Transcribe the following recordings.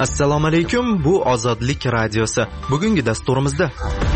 Assalomu alaykum, bu Ozodlik radiosi. Bugungi dasturimizda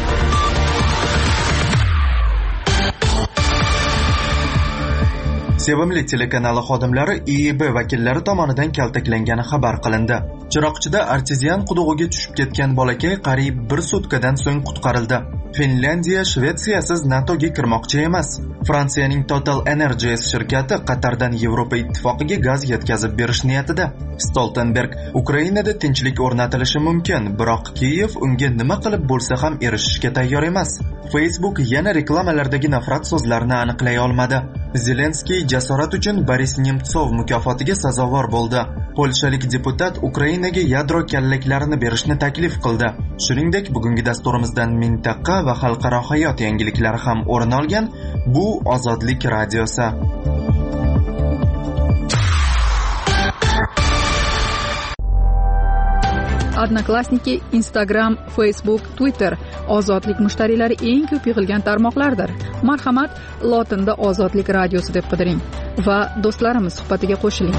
Sevimli telekanali xodimlari IIB vakillari tomonidan kaltaklangani xabar qilindi. Chiroqchida artezian qudug'iga tushib ketgan bolakay qariyb 1 sutkadan so'ng qutqarildi. Finlandiya Shvetsiyasiz NATOga kirmoqchi emas. Fransiyaning Total Energies shirkati Qatardan Yevropa ittifoqiga gaz yetkazib berish niyatida. Stoltenberg Ukrainada tinchlik o'rnatilishi mumkin, biroq Kiyev unga nima qilib bo'lsa ham erishishga tayyor emas. Facebook yana reklamalardagi nafrat so'zlarini aniqlay olmadi. Zelenskiy jasorat uchun Boris Nemtsov mukofotiga sazovor bo'ldi. Polshalik deputat Ukrainaga yadro kallaklarini berishni taklif qildi. Shuningdek, bugungi dasturimizdan mintaqa va xalqaro hayot yangiliklari ham o'rin olgan. Bu Ozodlik radiosi. Odnoklassniki, Instagram, Facebook, Twitter ozodlik mushtariylari eng ko'p yig'ilgan tarmoqlardir. Marhamat, lotinda Ozodlik radiosi deb qidiring va do'stlarimiz suhbatiga qo'shiling.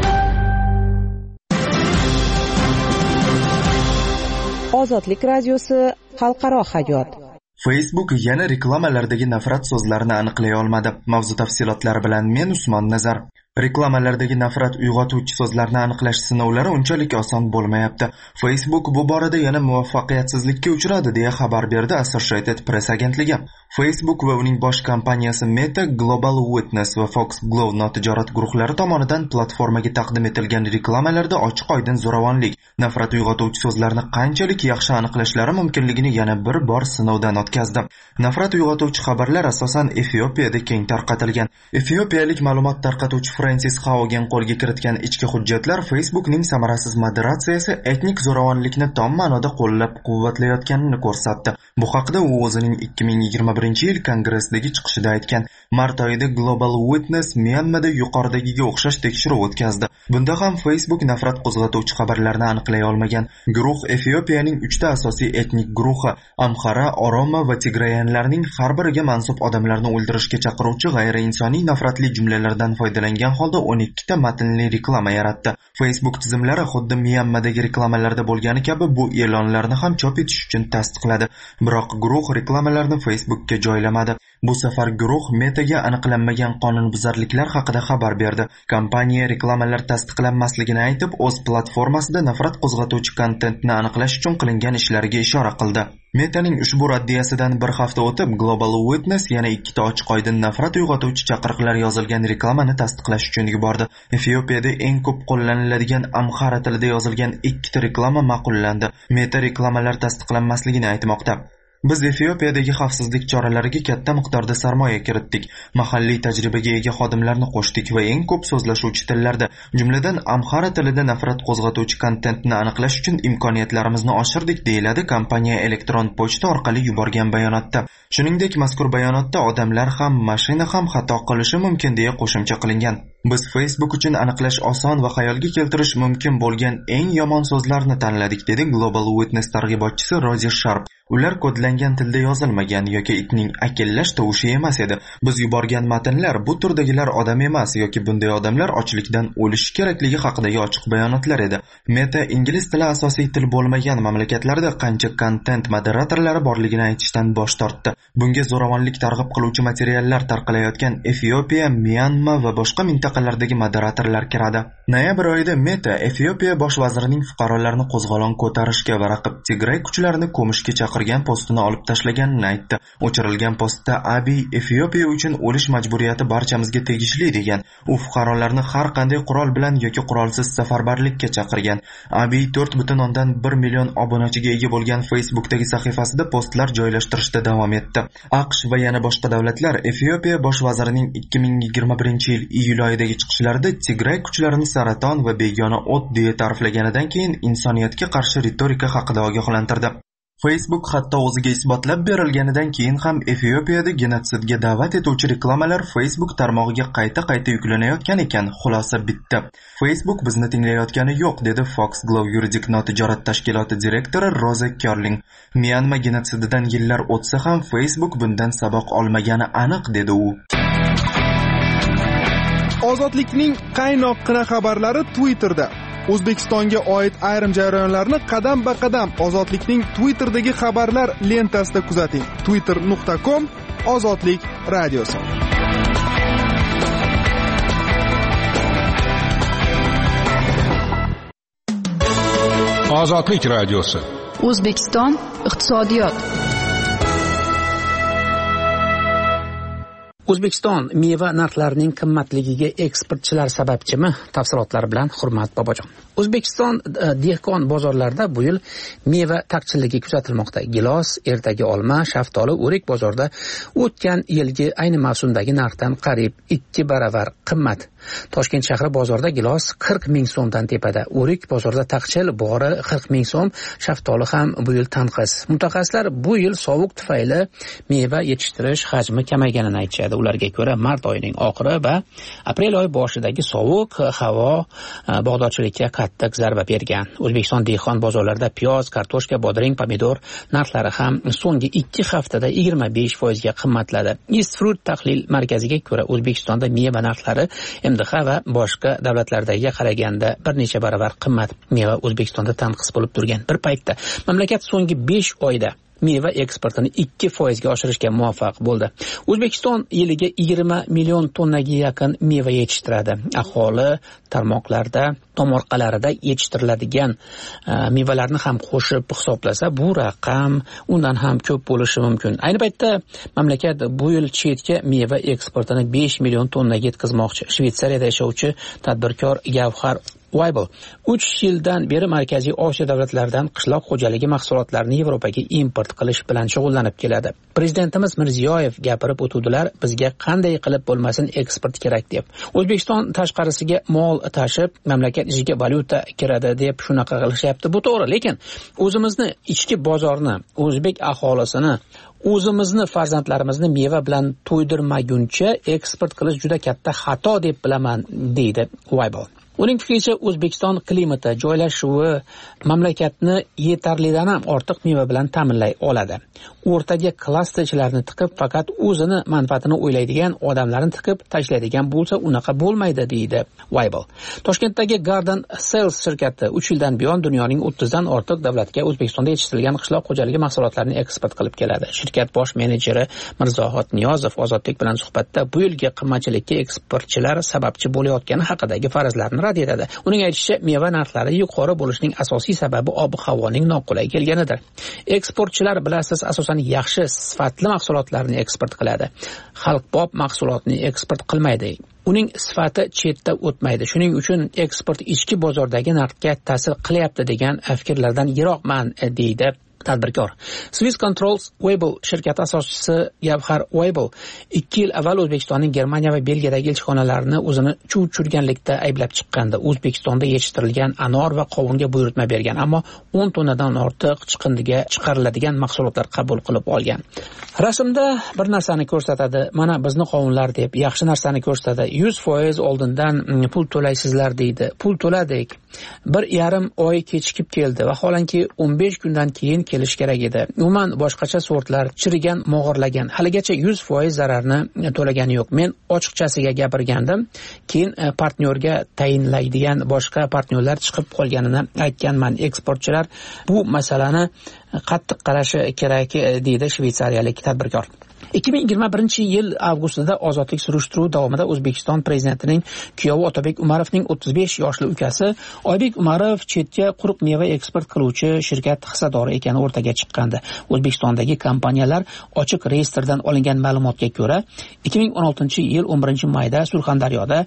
Ozodlik radiosi xalqaro hayot. Facebook yana reklamalardagi nafrat so'zlarini aniqlay olmadi. Mavzu tafsilotlari bilan men Usmon Nazar. Reklamalardagi nafrat uyg'otuvchi so'zlarni aniqlash sinovlari unchalik oson bo'lmayapti. Facebook bu borada yana muvaffaqiyatsizlikka uchradi deya xabar berdi Associated Press agentligi. Facebook va uning bosh kompaniyasi Meta, Global Witness va Fox Glove notijorat guruhlari tomonidan platformaga taqdim etilgan reklamalarda ochiq-oydin zo'ravonlik, nafrat uyg'otuvchi so'zlarni qanchalik yaxshi aniqlashlari mumkinligini yana bir bor sinovdan o'tkazdi. Nafrat uyg'otuvchi xabarlar asosan Efiopiyada keng tarqatilgan. Efiopiyalik ma'lumot tarqatuvchi Francis Haugen qo'lga kiritgan ichki hujjatlar Facebookning samarasiz moderatsiyasi etnik zo'ravonlikni tom ma'noda qo'llab-quvvatlayotganini ko'rsatdi. Bu haqda u o'zining 2021-yil kongressdagi chiqishida aytgan. Mart oyida Global Witness Myanmada yuqoridagiga o'xshash tekshiruv o'tkazdi. Bunda ham Facebook nafrat qo'zg'atuvchi xabarlarni aniqlay olmagan. Guruh Efiopiyaning 3 ta asosiy etnik guruhi Amhara, Oromo va Tigrayanlarning har biriga mansub odamlarni o'ldirishga chaqiruvchi g'ayriinsoniy nafratli jumlalardan foydalangan holda 12 ta matnli reklama yaratdi. Facebook tizimlari xuddi Myanmadagi reklamalarda bo'lgani kabi bu e'lonlarni ham chop etish uchun tasdiqladi. Biroq guruh reklamalarni Facebookka joylamadi. Bu safar guruh Metaga aniqlanmagan qonunbuzarliklar haqida xabar berdi. Kompaniya reklamalar tasdiqlanmasligini aytib, o'z platformasida nafrat qo'zg'atuvchi kontentni aniqlash uchun qilingan ishlariga ishora qildi. Metaning ushbu raddiyasidan bir hafta o'tib, Global Witness yana 2 ta ochiq-oydin nafrat uyg'otuvchi chaqiriqlar yozilgan reklamani tasdiqlash uchun yubordi. Efiopiyada eng ko'p qo'llaniladigan Amhara tilida yozilgan 2 ta reklama ma'qullandi. Meta reklamalar tasdiqlanmasligini aytmoqda. Biz Efiopiyadagi xavfsizlik choralariga katta miqdorda sarmoya kiritdik. Mahalliy tajribaga ega xodimlarni qo'shdik va eng ko'p so'zlashuvchi tillarda, jumladan Amhara tilida nafrat qo'zg'atuvchi kontentni aniqlash uchun imkoniyatlarimizni oshirdik, deyiladi kompaniya elektron pochta orqali yuborgan bayonotda. Shuningdek, mazkur bayonotda odamlar ham, mashina ham xato qilishi mumkin deya qo'shimcha qilingan. Biz Facebook uchun aniqlash oson va xayolga keltirish mumkin bo'lgan eng yomon so'zlarni tanladik, dedi Global Witness targ'ibotchisi Roger Sharp. Ular kodlangan tilda yozilmagan yoki itning akillash tovushi emas edi. Biz yuborgan matnlar bu turdagilar odam emas yoki bunday odamlar ochlikdan o'lishi kerakligi haqidagi ochiq bayonotlar edi. Meta ingliz tili asosiy til bo'lmagan mamlakatlarda qancha kontent moderatorlari borligini aytishdan bosh tortdi. Bunga zo'ravonlik targ'ib qiluvchi materiallar tarqalayotgan Efiopiya, Myanma va boshqa mintaqalardagi moderatorlar kiradi. Noyabr oyida Meta Efiopiya bosh vazirining fuqarolarni qo'zg'olon ko'tarishga va raqib Tigray kuchlarini ko'mishga chaqirgan postini olib tashlaganini aytdi. O'chirilgan postda Abiy Efiopiya uchun o'lish majburiyati barchamizga tegishli degan. U fuqarolarni har qanday qurol bilan yoki qurolsiz safarbarlikka chaqirgan. Abiy 4,1 million obunachiga ega bo'lgan Facebookdagi sahifasida postlar joylashtirishda davom etdi. AQSh va yana boshqa davlatlar Efiopiya bosh vazirining 2021-yil iyul oyidagi chiqishlarida Tigray kuchlarini saraton va begona o't deya ta'riflaganidan keyin insoniyatga qarshi ritorika haqida ogohlantirdi. Facebook hatto o'ziga isbotlab berilganidan keyin ham Efiopiyada genotsidga da'vat etuvchi reklamalar Facebook tarmog'iga qayta-qayta yuklanayotgan ekan. Xulosa bitta. Facebook bizni tinglayotgani yo'q, dedi Fox Glove yuridik notijorat tashkiloti direktori Roza Kerling. Myanma genotsididan yillar o'tsa ham Facebook bundan saboq olmagani aniq, dedi u. Ozodlikning qaynoqqina xabarlari Twitterda. O'zbekistonga oid ayrim jarayonlarni qadam-ba-qadam Ozodlikning Twitter'dagi xabarlar lentasida kuzating. twitter.com/ozodlik radiosi. Ozodlik radiosi. O'zbekiston iqtisodiyot. O'zbekiston meva narxlarining qimmatligiga eksportchilar sababchimi? Tafsilotlar bilan Hurmat Bobojon. O'zbekiston dehqon bozorlarida bu yil meva taqchilligi kuzatilmoqda. Gilos, ertagi olma, shaftoli, o'rik bozorda o'tgan yilgi ayni mavsumdagi narxdan qariyb 2 baravar qimmat. Toshkent shahri bozorida gilos 40 ming so'mdan tepada, o'rik bozorida taqchil bori 40 ming so'm, shaftoli ham bu yil tanqis. Mutaxassislar bu yil sovuq tufayli meva yetishtirish hajmi kamayganini aytishadi. Ularga ko'ra mart oyining oxiri va aprel oyi boshidagi sovuq havo bog'dorchilikka qattiq zarba bergan. O'zbekiston dehqon bozorlarida piyoz, kartoshka, bodring, pomidor narxlari ham so'nggi 2 haftada 25% ga qimmatladi. East Fruit tahlil markaziga ko'ra O'zbekistonda meva narxlari MDH va boshqa davlatlardagiga qaraganda bir necha baravar qimmat. Meva O'zbekistonda tanqis bo'lib turgan bir paytda mamlakat so'nggi 5 oyda meva eksportini 2% ga oshirishga muvaffaq bo'ldi. O'zbekiston yiliga 20 million tonnaga yaqin meva yetishtiradi. Aholi tarmoqlarda, tomorqalarida yetishtiriladigan mevalarni ham qo'shib hisoblasa, bu raqam undan ham ko'p bo'lishi mumkin. Ayni paytda mamlakat bu yil chetga meva eksportini 5 million tonnaga yetkazmoqchi. Shvetsariyada yashovchi tadbirkor Gavhar Weibel 3 yildan beri Markaziy Osiyo davlatlaridan qishloq xo'jaligi mahsulotlarini Yevropaga import qilish bilan shug'ullanib keladi. Prezidentimiz Mirziyoyev gapirib o'tuvdilar, bizga qanday qilib bo'lmasin eksport kerak deb. O'zbekiston tashqarisiga mol tashib, mamlakat ichiga valyuta kiradi deb shunaqa qilishyapti. Bu to'g'ri, lekin o'zimizni ichki bozorni, o'zbek aholisini, o'zimizni farzandlarimizni meva bilan to'ydirmaguncha eksport qilish juda katta xato deb bilaman, deydi Weibel. Uning fikricha, O'zbekiston klimati, joylashuvi mamlakatni yetarlidan ham ortiq meva bilan ta'minlay oladi. O'rtaga klasterchilarni tiqib, faqat o'zini manfaatini o'ylaydigan odamlarni tiqib tashlaydigan bo'lsa, unaqa bo'lmaydi, deydi Weibel. Toshkentdagi Garden Sales shirkati 3 yildan buyon dunyoning 30 dan ortiq davlatga O'zbekistonda yetishtirilgan qishloq xo'jaligi mahsulotlarini eksport qilib keladi. Shirkat bosh menejeri Mirzohid Niyozov Ozodlik bilan suhbatda bu yilgi qimmatchilikka eksportchilar sababchi bo'layotgani haqidagi farazlarni rad etadi. Uning aytishicha, meva narxlari yuqori bo'lishining asosiy sababi ob-havoning noqulay kelganidir. Eksportchilar bilasiz, asosan yaxshi sifatli mahsulotlarni eksport qiladi. Xalqbob mahsulotni eksport qilmaydi. Uning sifati chetda o'tmaydi. Shuning uchun eksport ichki bozordagi narxga ta'sir qilyapti degan fikrlardan yiroqman, deydi tadbirkor. Swiss Controls Weibel shirkati asoschisi Gavhar Weibel 2 yil avval O'zbekistonning Germaniya va Belgiyadagi elchixonalarini o'zini chuv tushirganlikda ayblab chiqqandi. O'zbekistonda yetishtirilgan anor va qovunga buyurtma bergan, ammo 10 tonnadan ortiq chiqindiga chiqariladigan mahsulotlar qabul qilib olgan. Rasmda bir narsani ko'rsatadi, mana bizni qovunlar deb, yaxshi narsani ko'rsatadi. 100% oldindan pul to'laysizlar deydi. Pul to'ladik. 1,5 oy kechikib keldi. Vaholanki 15 kundan keyin kelish kerak edi. Umuman boshqacha sortlar chirigan, mog'orlagan. Haligacha 100% zararni to'lagani yo'q. Men ochiqchasiga gapirgandim. Keyin partnyorga tayinlaydigan boshqa partnyorlar chiqib qolganini aytganman. Eksportchilar bu masalani qattiq qarashi kerak, deydi shvetsariyalik tadbirkor. 2021-yil avgustida ozodlik surishtiruvi davomida O'zbekiston prezidentining kuyovi Otabek Umarovning 35 yoshli ukasi Oybek Umarov chetga quruq meva eksport qiluvchi shirkat hissadori ekani o'rtaga chiqqandi. O'zbekistondagi kompaniyalar ochiq reyestrdan olingan ma'lumotga ko'ra, 2016-yil 11-mayda Surxondaryoda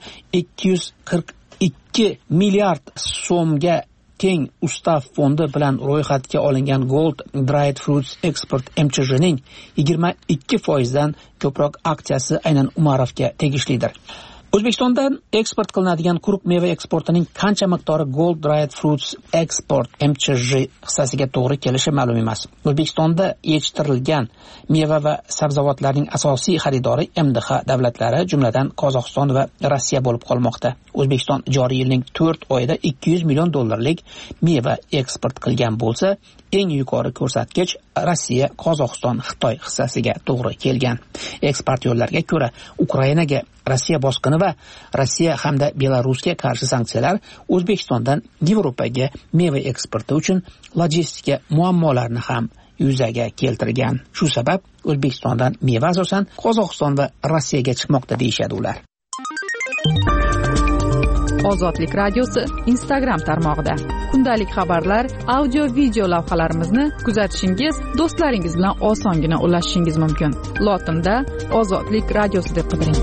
242 milliard so'mga teng Ustav fondi bilan ro'yxatga olingan Gold Dried Fruits Export MCJning 22% dan ko'proq aksiyasi aynan Umarovga tegishlidir. O'zbekistonda eksport qilinadigan quruq meva eksportining qancha miqdori Gold Dried Fruits Export MCJ hissasiga to'g'ri kelishi ma'lum emas. O'zbekistonda yetishtirilgan meva va sabzavotlarning asosiy xaridori MDH davlatlari, jumladan Qozog'iston va Rossiya bo'lib qolmoqda. O'zbekiston joriy yilning 4 oyida 200 million dollarlik meva eksport qilgan bo'lsa, eng yuqori ko'rsatkich Rossiya, Qozog'iston, Xitoy hissasiga to'g'ri kelgan. Eksportyorlarga ko'ra, Ukrainaga Rossiya bosqini va Rossiya hamda Belarusga qarshi sanksiyalar O'zbekistondan Yevropaga meva eksporti uchun logistika muammolarni ham yuzaga keltirgan. Shu sabab O'zbekistondan meva asosan Qozog'iston va Rossiyaga chiqmoqda deyshadi ular. Ozodlik radiosi Instagram tarmog'ida kundalik xabarlar, audio, video lavhalarimizni kuzatishingiz, do'stlaringiz bilan osongina ulashishingiz mumkin. Lotinda Ozodlik radiosi deb qidiring.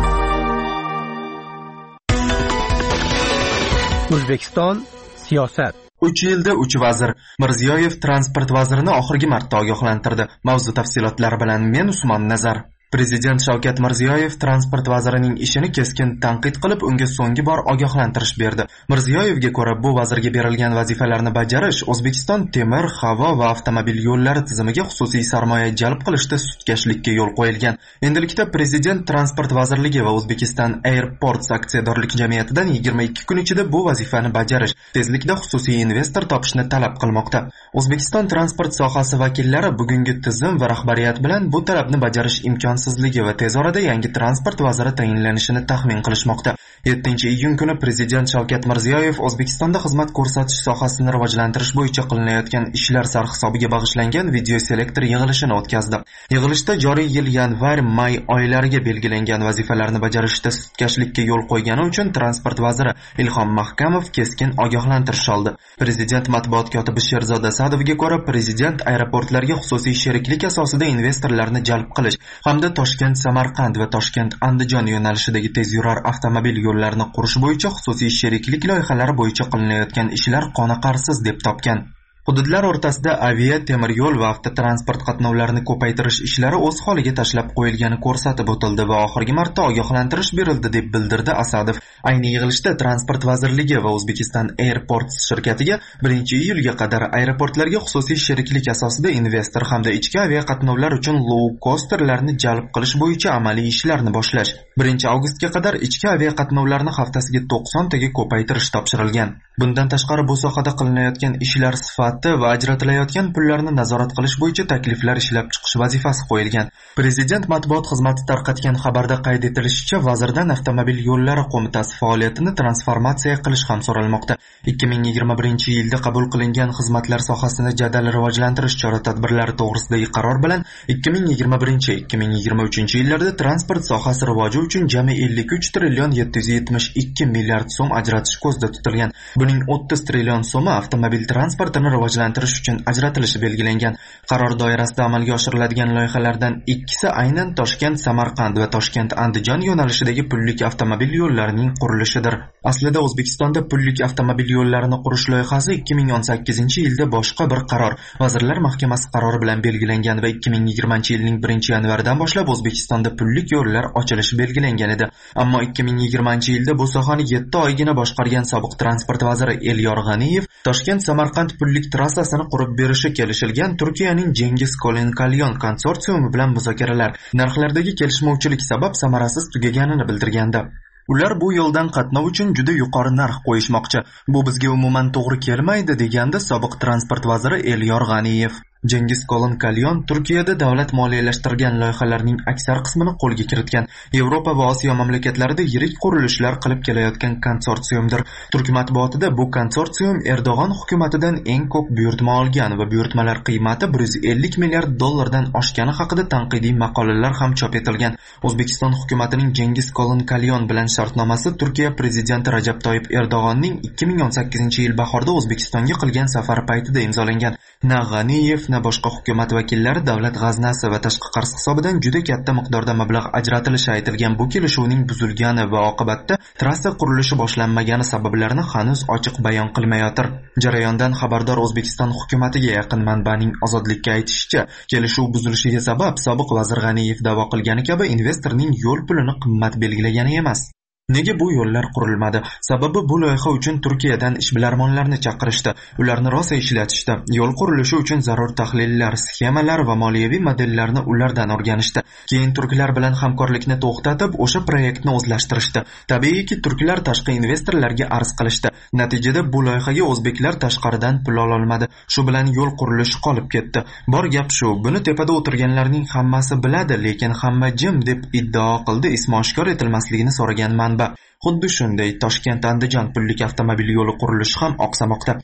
O'zbekiston siyosat. 3 yilda 3 vazir. Mirziyoyev transport vazirini oxirgi marta ogohlantirdi. Mavzu tafsilotlari bilan men Usmon Nazar. Prezident Shavkat Mirziyoyev transport vazirining ishini keskin tanqid qilib, unga so'nggi bor ogohlantirish berdi. Mirziyoyevga ko'ra, bu vazirga berilgan vazifalarni bajarish O'zbekiston temir, havo va avtomobil yo'llari tizimiga xususiy sarmoya jalb qilishda sutkashlikka yo'l qo'yilgan. Endilikda Prezident Transport vazirligi va O'zbekiston Airports aksiyadorlik jamiyatidan 22 kun ichida bu vazifani bajarish, tezlikda xususiy investor topishni talab qilmoqda. O'zbekiston transport sohasi vakillari bugungi tizim va rahbariyat bilan bu talabni bajarish imkonsizligi va tez orada yangi transport vaziri tayinlanishini taxmin qilishmoqda. 7-iyun kuni Prezident Shavkat Mirziyoyev O'zbekistonda xizmat ko'rsatish sohasini rivojlantirish bo'yicha qilinayotgan ishlar sarhisobiga bag'ishlangan video selektor yig'ilishini o'tkazdi. Yig'ilishda joriy yil yanvar-may oylariga belgilangan vazifalarni bajarishda sutkashlikka yo'l qo'ygani uchun transport vaziri Ilhom Mahkamov keskin ogohlantirish oldi. Prezident matbuot kotibi Sherzod Asadovga ko'ra, Prezident aeroportlarga xususiy sheriklik asosida investorlarni jalb qilish hamda Toshkent-Samarqand va Toshkent-Andijon yo'nalishidagi tezyurar avtomobil yo'llarini qurish bo'yicha xususiy sheriklik loyihalari bo'yicha qilinayotgan ishlar qoniqarsiz deb topgan. Hududlar o'rtasida avia, temir yo'l va avtotransport qatnovlarini ko'paytirish ishlari o'z holiga tashlab qo'yilgani ko'rsatib o'tildi va oxirgi marta ogohlantirish berildi deb bildirdi Asadov. Ayni yig'ilishda Transport vazirligi va O'zbekiston Airports shirkatiga 1-iyulga qadar aeroportlarga xususiy sheriklik asosida investor hamda ichki avia qatnovlar uchun low-costerlarni jalb qilish bo'yicha amaliy ishlarni boshlash, 1-avgustga qadar ichki avia qatnovlarni haftasiga 90 taga ko'paytirish topshirilgan. Bundan tashqari bu sohada qilinayotgan ishlar sifati va ajratilayotgan pullarni nazorat qilish bo'yicha takliflar ishlab chiqish vazifasi qo'yilgan. Prezident matbuot xizmati tarqatgan xabarda qayd etilishicha, vazirdan avtomobil yo'llari qo'mitasi faoliyatini transformatsiya qilish ham so'ralmoqda. 2021-yilda qabul qilingan xizmatlar sohasini jadal rivojlantirish chora-tadbirlari to'g'risidagi qaror bilan 2021-2023 yillarda transport sohasi rivoji uchun jami 53 trillion 772 milliard so'm ajratish ko'zda tutilgan. Buning 30 trillion so'mi avtomobil transportini rivojlantirish uchun ajratilishi belgilangan. Qaror doirasida amalga oshiriladigan loyihalardan ikkisi aynan Toshkent-Samarqand va Toshkent-Andijon yo'nalishidagi pullik avtomobil yo'llarining qurilishidir. Aslida O'zbekistonda pullik avtomobil yo'llarini qurish loyihasi 2018-yilda boshqa bir qaror, Vazirlar Mahkamasi qarori bilan belgilangan va 2020-yilning 1-yanvaridan boshlab O'zbekistonda pullik yo'llar ochilishi belgilangan edi. Ammo 2020-yilda bu sohani 7 oygina boshqargan sobiq transport vaziri Elyor G'aniyev Toshkent-Samarqand pullik trassasini qurib berishi kelishilgan Turkiyaning Cengiz Kolen-Kalyon konsorsiumi bilan muzokaralar narxlardagi kelishmovchilik sabab samarasiz tugaganini bildirgandi. Ular bu yo'ldan qatnov uchun juda yuqori narx qo'yishmoqchi. Bu bizga umuman to'g'ri kelmaydi, degandi sobiq transport vaziri Elyor G'aniyev. Cengiz Kolen-Kalyon Turkiyada davlat moliyalashtirgan loyihalarning aksar qismini qo'lga kiritgan. Yevropa va Osiyo mamlakatlarida yirik qurilishlar qilib kelayotgan konsorsiumdir. Turk matbuotida bu konsorsium Erdo'g'on hukumatidan eng ko'p buyurtma olgan va buyurtmalar qiymati 150 milliard dollardan oshgani haqida tanqidiy maqolalar ham chop etilgan. O'zbekiston hukumatining Cengiz Kolen-Kalyon bilan shartnomasi Turkiya prezidenti Rajab Toyyib Erdo'g'onning 2018-yil bahorda O'zbekistonga qilgan safari paytida imzolangan. Na G'aniyev na boshqa hukumat vakillari davlat g'aznasi va tashqi qarz hisobidan juda katta miqdorda mablag' ajratilishi aytilgan bu kelishuvning buzilgani va oqibatda trassa qurilishi boshlanmagani sabablarini hanuz ochiq bayon qilmayotir. Jarayondan xabardor O'zbekiston hukumatiga yaqin manbaning Ozodlikka aytishicha, kelishuv buzilishiga sabab sobiq vazir G'aniyev da'vo qilgani kabi investorning yo'l pulini qimmat belgilagani emas. Nega bu yo'llar qurilmadi? Sababi bu loyiha uchun Turkiyadan ishbilarmonlarni chaqirishdi. Ularni rosa ishlatishdi. Yo'l qurilishi uchun zarur tahlillar, sxemalar va moliyaviy modellarni ulardan o'rganishdi. Keyin turklar bilan hamkorlikni to'xtatib, o'sha proyektni o'zlashtirishdi. Tabiiyki, turklar tashqi investorlarga arz qilishdi. Natijada bu loyihaga o'zbeklar tashqaridan pul ola olmadi. Shu bilan yo'l qurilishi qolib ketdi. Bor gap shu. Buni tepada o'tirganlarning hammasi biladi, lekin hamma jim deb iddao qildi. Ismi oshkor etilmasligini so'ragan manba. Xuddi shunday Toshkent-Andijon pullik avtomobil yo'li qurilishi ham oqsamoqda.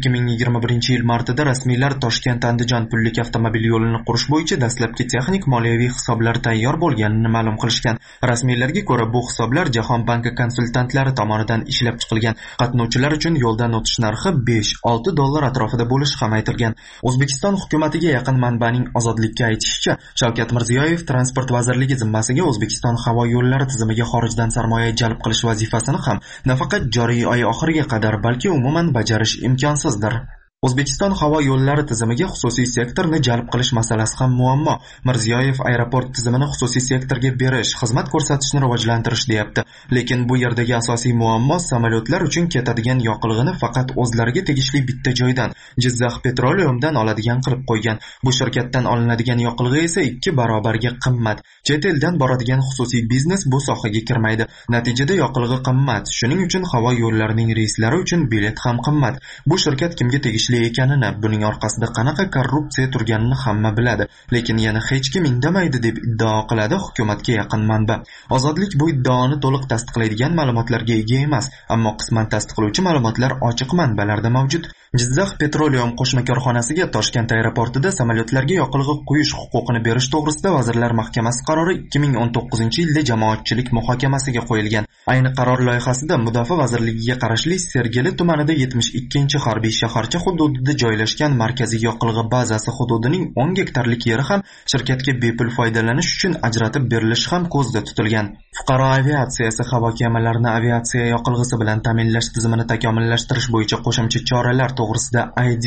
2021-yil martida rasmiylar Toshkent-Andijon pullik avtomobil yo'lini qurish bo'yicha dastlabki texnik moliyaviy hisoblar tayyor bo'lganini ma'lum qilishgan. Rasmiylarga ko'ra, bu hisoblar Jahon banki konsultantlari tomonidan ishlab chiqilgan. Qatnovchilar uchun yo'ldan o'tish narxi $5-6 atrofida bo'lishi ham aytilgan. O'zbekiston hukumatiga yaqin manbaning Ozodlikka aytishicha, Shavkat Mirziyoyev transport vazirligi zimmasiga O'zbekiston havo yo'llari tizimiga xorijdan sarmoya jalb qilish vazifasini ham nafaqat joriy oy oxiriga qadar, balki umuman bajarish imkonsizdir. O'zbekiston havo yo'llari tizimiga xususiy sektorni jalb qilish masalasi ham muammo. Mirziyoyev aeroport tizimini xususiy sektorga berish, xizmat ko'rsatishni rivojlantirish deyapti. Lekin bu yerdagi asosiy muammo samolyotlar uchun ketadigan yoqilg'ini faqat o'zlariga tegishli bitta joydan, Jizzax Petroleumdan oladigan qilib qo'ygan. Bu shirkatdan olinadigan yoqilg'i esa 2 barobarga qimmat. Chet eldan boradigan xususiy biznes bu sohaga kirmaydi. Natijada yoqilg'i qimmat. Shuning uchun havo yo'llarining reyslari uchun bilet ham qimmat. Bu shirkat kimga tegishli ekanini, buning orqasida qanaqa korrupsiya turganini hamma biladi, lekin yana hech kim indamaydi deb iddao qiladi hukumatga yaqin manba. Ozodlik bu iddaoni to'liq tasdiqlaydigan ma'lumotlarga ega emas, ammo qisman tasdiqlovchi ma'lumotlar ochiq manbalarda mavjud. Jizzax Petroleum qo'shma korxonasiga Toshkent aeroportida samolyotlarga yoqilg'i quyish huquqini berish to'g'risida Vazirlar Mahkamasi qarori 2019-yilda jamoatchilik muhokamasiga qo'yilgan. Ayni qaror loyihasida Mudofaa vazirligiga qarashli Sergeli tumanida 72-harbiy shaharcha hududida joylashgan markaziy yoqilg'i bazasi hududining 10 gektarlik yeri ham shirkatga bepul foydalanish uchun ajratib berilishi ham ko'zda tutilgan. Fuqaro aviatsiyasi havo kemalarini aviatsiya yoqilg'isi bilan ta'minlash tizimini takomillashtirish bo'yicha qo'shimcha choralar to'g'risida ID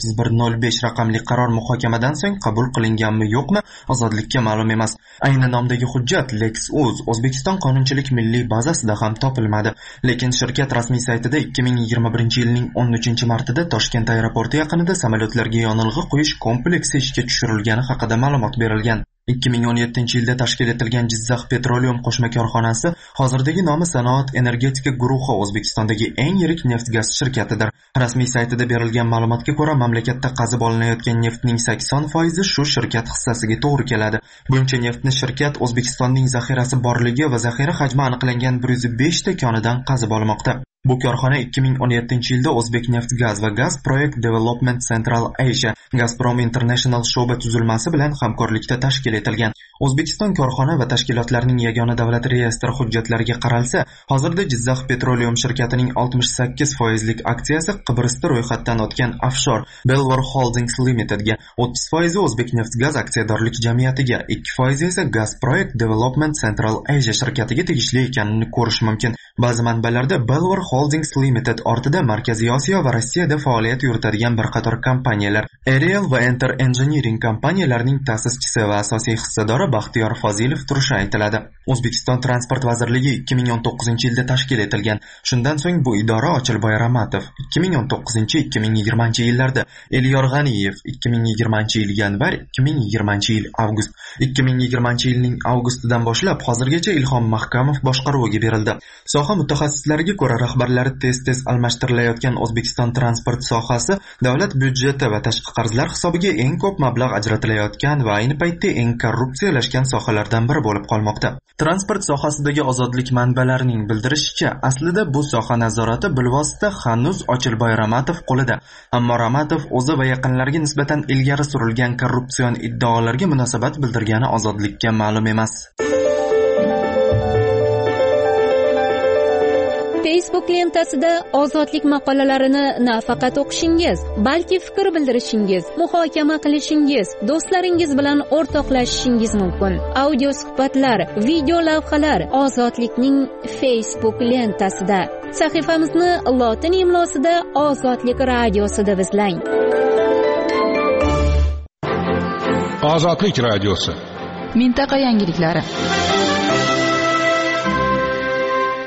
3105 raqamli qaror muhokamadan so'ng qabul qilinganmi yo'qmi, Ozodlikka ma'lum emas. Ayni nomdagi hujjat Lex.uz O'zbekiston qonunchilik milliy bazasida ham topilmadi, lekin shirkat rasmiy saytida 2021-yilning 13-martida Toshkent aeroporti yaqinida samolyotlarga yonilg'i quyish kompleksi ishga tushirilgani haqida ma'lumot berilgan. 2017-yilda tashkil etilgan Jizzax Petroleum qo'shma korxonasi hozirdagi nomi Sanoat energetika guruhi O'zbekistondagi eng yirik neft-gaz shirkatidir. Rasmiy saytida berilgan ma'lumotga ko'ra, mamlakatda qazib olinayotgan neftning 80% shu shirkat hissasiga to'g'ri keladi. Buncha neftni shirkat O'zbekistonning zaxirasi borligi va zaxira hajmi aniqlangan 105 ta konidan qazib olmoqda. Bu korxona 2017-yilda O'zbek neft gaz va gaz Project Development Central Asia Gazprom International sho'ba tuzilmasi bilan hamkorlikda tashkil etilgan. O'zbekiston korxona va tashkilotlarining yagona davlat reyestri hujjatlariga qaralsa, hozirda Jizzax Petroleum shirkatining 68%lik aksiyasi Qibrusda ro'yxatdan o'tgan offshore Belvoir Holdings Limitedga, 30% O'zbek neft gaz aksiyadorlik jamiyatiga, 2% esa Gaz Project Development Central Asia shirkatiga tegishli ekanini ko'rish mumkin. Ba'zi manbalarda Belvoir Holdings Limited ortida Markaziy Osiyo va Rossiyada faoliyat yuritadigan bir qator kompaniyalar, Aerial va Enter Engineering kompaniyalarining ta'sischisi va asosiy hissadori Baxtiyor Fozilov turishi aytiladi. O'zbekiston Transport vazirligi 2019-yilda tashkil etilgan. Shundan so'ng bu idora Ochilboy Ramatov 2019-2020-yillarda, Elyor G'aniyev 2020-yil yanvar, 2020-yil avgust, 2020-yilning avgustidan boshlab hozirgacha Ilhom Mahkamov boshqaruviga berildi. Soha mutaxassislariga ko'ra, rahbarlari tez-tez almashtirilayotgan O'zbekiston transport sohasi davlat byudjeti va tashqi qarzlar hisobiga eng ko'p mablag' ajratilayotgan va ayni paytda eng korrupsiyalashgan sohalardan biri bo'lib qolmoqda. Transport sohasidagi Ozodlik manbalarining bildirishicha, aslida bu soha nazorati bilvosita hanuz Ochilboy Ramatov qo'lida. Ammo Ramatov o'zi va yaqinlariga nisbatan ilgari surilgan korrupsion iddaolarga munosabat bildirgani Ozodlikka ma'lum emas. Facebook lentasida ozodlik maqolalarini nafaqat o'qishingiz, balki fikr bildirishingiz, muhokama qilishingiz, do'stlaringiz bilan o'rtoqlashishingiz mumkin. Audio suhbatlar, video lavhalar Ozodlikning Facebook lentasida. Sahifamizni lotin imlosida Ozodlik radiosi deb izlang. Ozodlik radiosi. Mintaqa yangiliklari.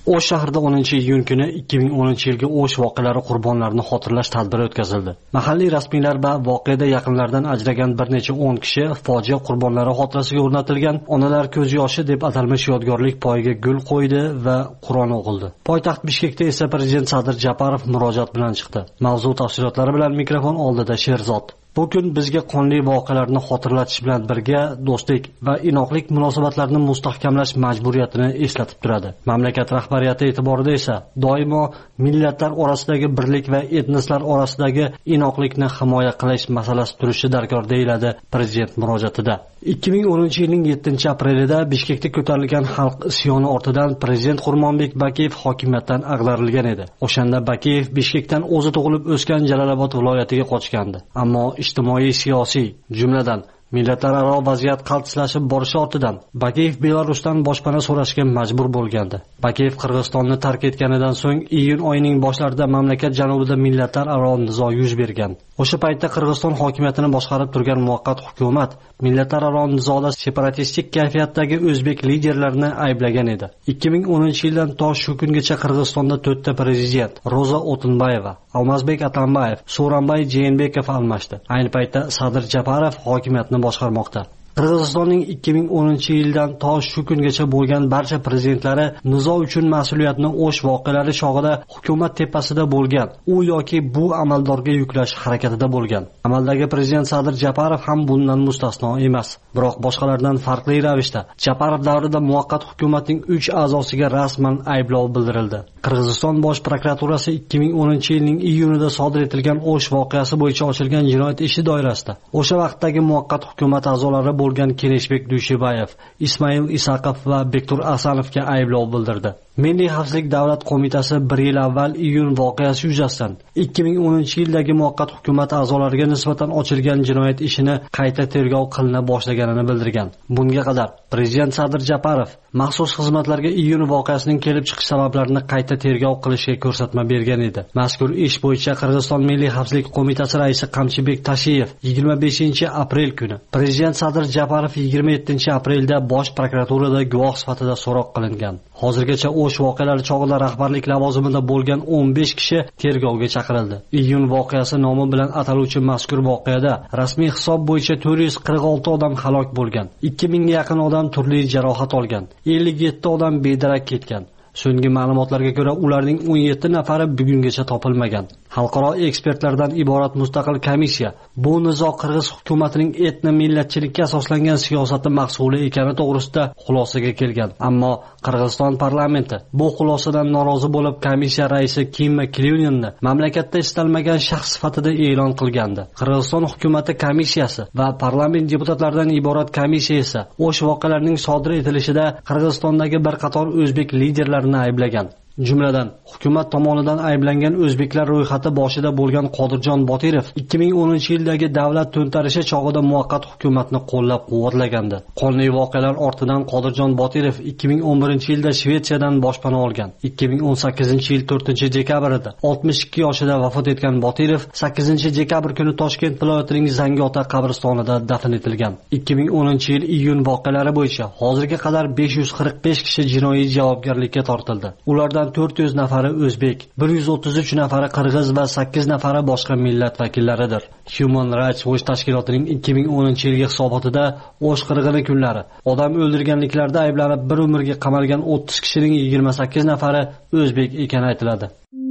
O'sh shahrida 10-iyun kuni 2010-yilgi O'sh voqealari qurbonlarini xotirlash tadbiri o'tkazildi. Mahalliy rasmiylar va voqeada yaqinlaridan ajragan bir necha 10 kishi fojia qurbonlari xotirasiga o'rnatilgan Onalar ko'z yoshi deb atalmish yodgorlik poyiga gul qo'ydi va Qur'on o'qildi. Poytaxt Bishkekda esa prezident Sadir Japarov murojaat bilan chiqdi. Mavzu tafsilotlari bilan mikrofon oldida Sherzod. Bu kun bizga qonli voqealarni xotirlatish bilan birga do'stlik va inoqlik munosabatlarini mustahkamlash majburiyatini eslatib turadi. Mamlakat rahbariyati e'tiborida esa doimo millatlar orasidagi birlik va etnislar orasidagi inoqlikni himoya qilish masalasi turishi darkor deyiladi prezident murojaatida. 2010-yilning 7-aprelida Bishkekda ko'tarilgan xalq isyoni ortidan prezident Xurmonbek Bakiyev hokimiyatdan ag'darilgan edi. O'shanda Bakiyev Bishkekdan o'zi tug'ilib o'sgan Jalolobod viloyatiga qochgandi. Ammo ijtimoiy, siyosiy, jumladan millatlararo vaziyat qaltislashib borishi ortidan Bakiyev Belarusdan boshpana so'rashga majbur bo'lgandi. Bakiyev Qirg'izistonni tark etganidan so'ng iyun oyining boshlarida mamlakat janubida millatlararo nizo yuz bergan. O'sha paytda Qirg'iziston hokimiyatini boshqarib turgan muvaqqat hukumat millatlararo nizoda separatistik kayfiyatdagi o'zbek liderlarini ayblagan edi. 2010-yildan to shu kungacha Qirg'izistonda 4 ta prezident Roza O'tinbayeva, Almazbek Atambayev, So'ronbay Jeenbekov almashdi. Ayni paytda Sadir Japarov hokimiyatni boshqarmoqda. Qirg'izistonning 2010-yildan to shu kungacha bo'lgan barcha prezidentlari nizo uchun mas'uliyatni O'sh voqealari chog'ida hukumat tepasida bo'lgan, u yoki bu amaldorga yuklash harakatida bo'lgan. Amaldagi prezident Sadir Japarov ham bundan mustasno emas. Biroq boshqalardan farqli ravishda Japarov davrida muvaqqat hukumatning 3 a'zosiga rasman ayblov bildirildi. Qirg'iziston bosh prokuraturasi 2010-yilning iyunida sodir etilgan O'sh voqeasi bo'yicha ochilgan jinoyat ishi doirasida o'sha vaqtdagi muvaqqat hukumat a'zolari bo'lgan Keneshbek Dushibayev, Ismail Isaqov va Bektur Asanovga ayblov bildirdi. Milliy xavfsizlik davlat qo'mitasi 1 yil avval iyun voqeasi yuzasidan 2010-yildagi muvaqqat hukumat a'zolariga nisbatan ochilgan jinoyat ishini qayta tergov qilina boshlaganini bildirgan. Bunga qadar prezident Sadir Japarov maxsus xizmatlarga iyun voqeasining kelib chiqish sabablarini qayta tergov qilishga ko'rsatma bergan edi. Mazkur ish bo'yicha Qirg'iziston Milliy xavfsizlik qo'mitasi raisi Qamchibek Tashiyev 25-aprel kuni prezident Sadir Japarov 27-aprelda bosh prokuraturada guvoh sifatida so'roq qilingan. Hozirgacha O'sh voqealari chog'ida rahbarlik lavozimida bo'lgan 15 kishi tergovga chaqirildi. Iyun voqeasi nomi bilan ataluvchi mazkur voqeada rasmiy hisob bo'yicha 446 odam halok bo'lgan, 2000 ga yaqin odam turli jarohat olgan, 57 odam bedarak ketgan. So'nggi ma'lumotlarga ko'ra ularning 17 nafari bugungacha topilmagan. Xalqaro ekspertlardan iborat mustaqil komissiya bu nizo qirg'iz hukumatining etni millatchilikka asoslangan siyosati mahsuli ekani to'g'risida xulosaga kelgan. Ammo Qirg'iziston parlamenti bu xulosadan norozi bo'lib komissiya raisi Kim Klyuninni mamlakatda istalmagan shaxs sifatida e'lon qilgandi. Qirg'iziston hukumati komissiyasi va parlament deputatlaridan iborat komissiya esa o'sh voqealarining sodir etilishida Qirg'izistondagi bir qator o'zbek liderlarini ayblagan. Jumladan, hukumat tomonidan ayblangan o'zbeklar ro'yxati boshida bo'lgan Qodirjon Botirov 2010-yildagi davlat to'ntarishi chog'ida muvaqqat hukumatni qo'llab-quvvatlagandi. Qonli voqealar ortidan Qodirjon Botirov 2011-yilda Shvetsiyadan boshpana olgan. 2018-yil 4-dekabrida 62 yoshida vafot etgan Botirov 8-dekabr kuni Toshkent viloyatining Zangiota qabristonida dafn etilgan. 2010-yil iyun voqealari bo'yicha hozirga qadar 545 kishi jinoiy javobgarlikka tortildi. Ulardan 400 nafari o'zbek, 133 nafari qirg'iz va 8 nafari boshqa millat vakillaridir. Human Rights Watch tashkilotining 2010-yilgi hisobotida O'sh qirg'ini kunlari odam o'ldirganliklarda ayblanib bir umrga qamalgan 30 kishining 28 nafari o'zbek ekani aytiladi.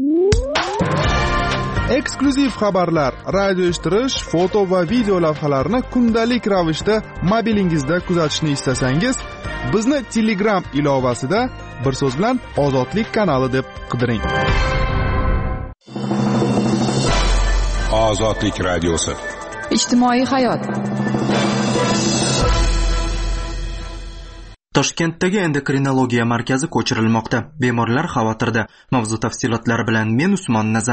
Eksklyuziv xabarlar, radio eshittirish, foto va video lavhalarni kundalik ravishda mobilingizda kuzatishni istasangiz, bizni Telegram ilovasida bir so'z bilan Ozodlik kanali deb qidiring. Ozodlik radiosi. Ijtimoiy hayot. Toshkentdagi endokrinologiya markazi ko'chirilmoqda. Bemorlar xavotirda. Mavzu tafsilotlari bilan men Usmon Nazar.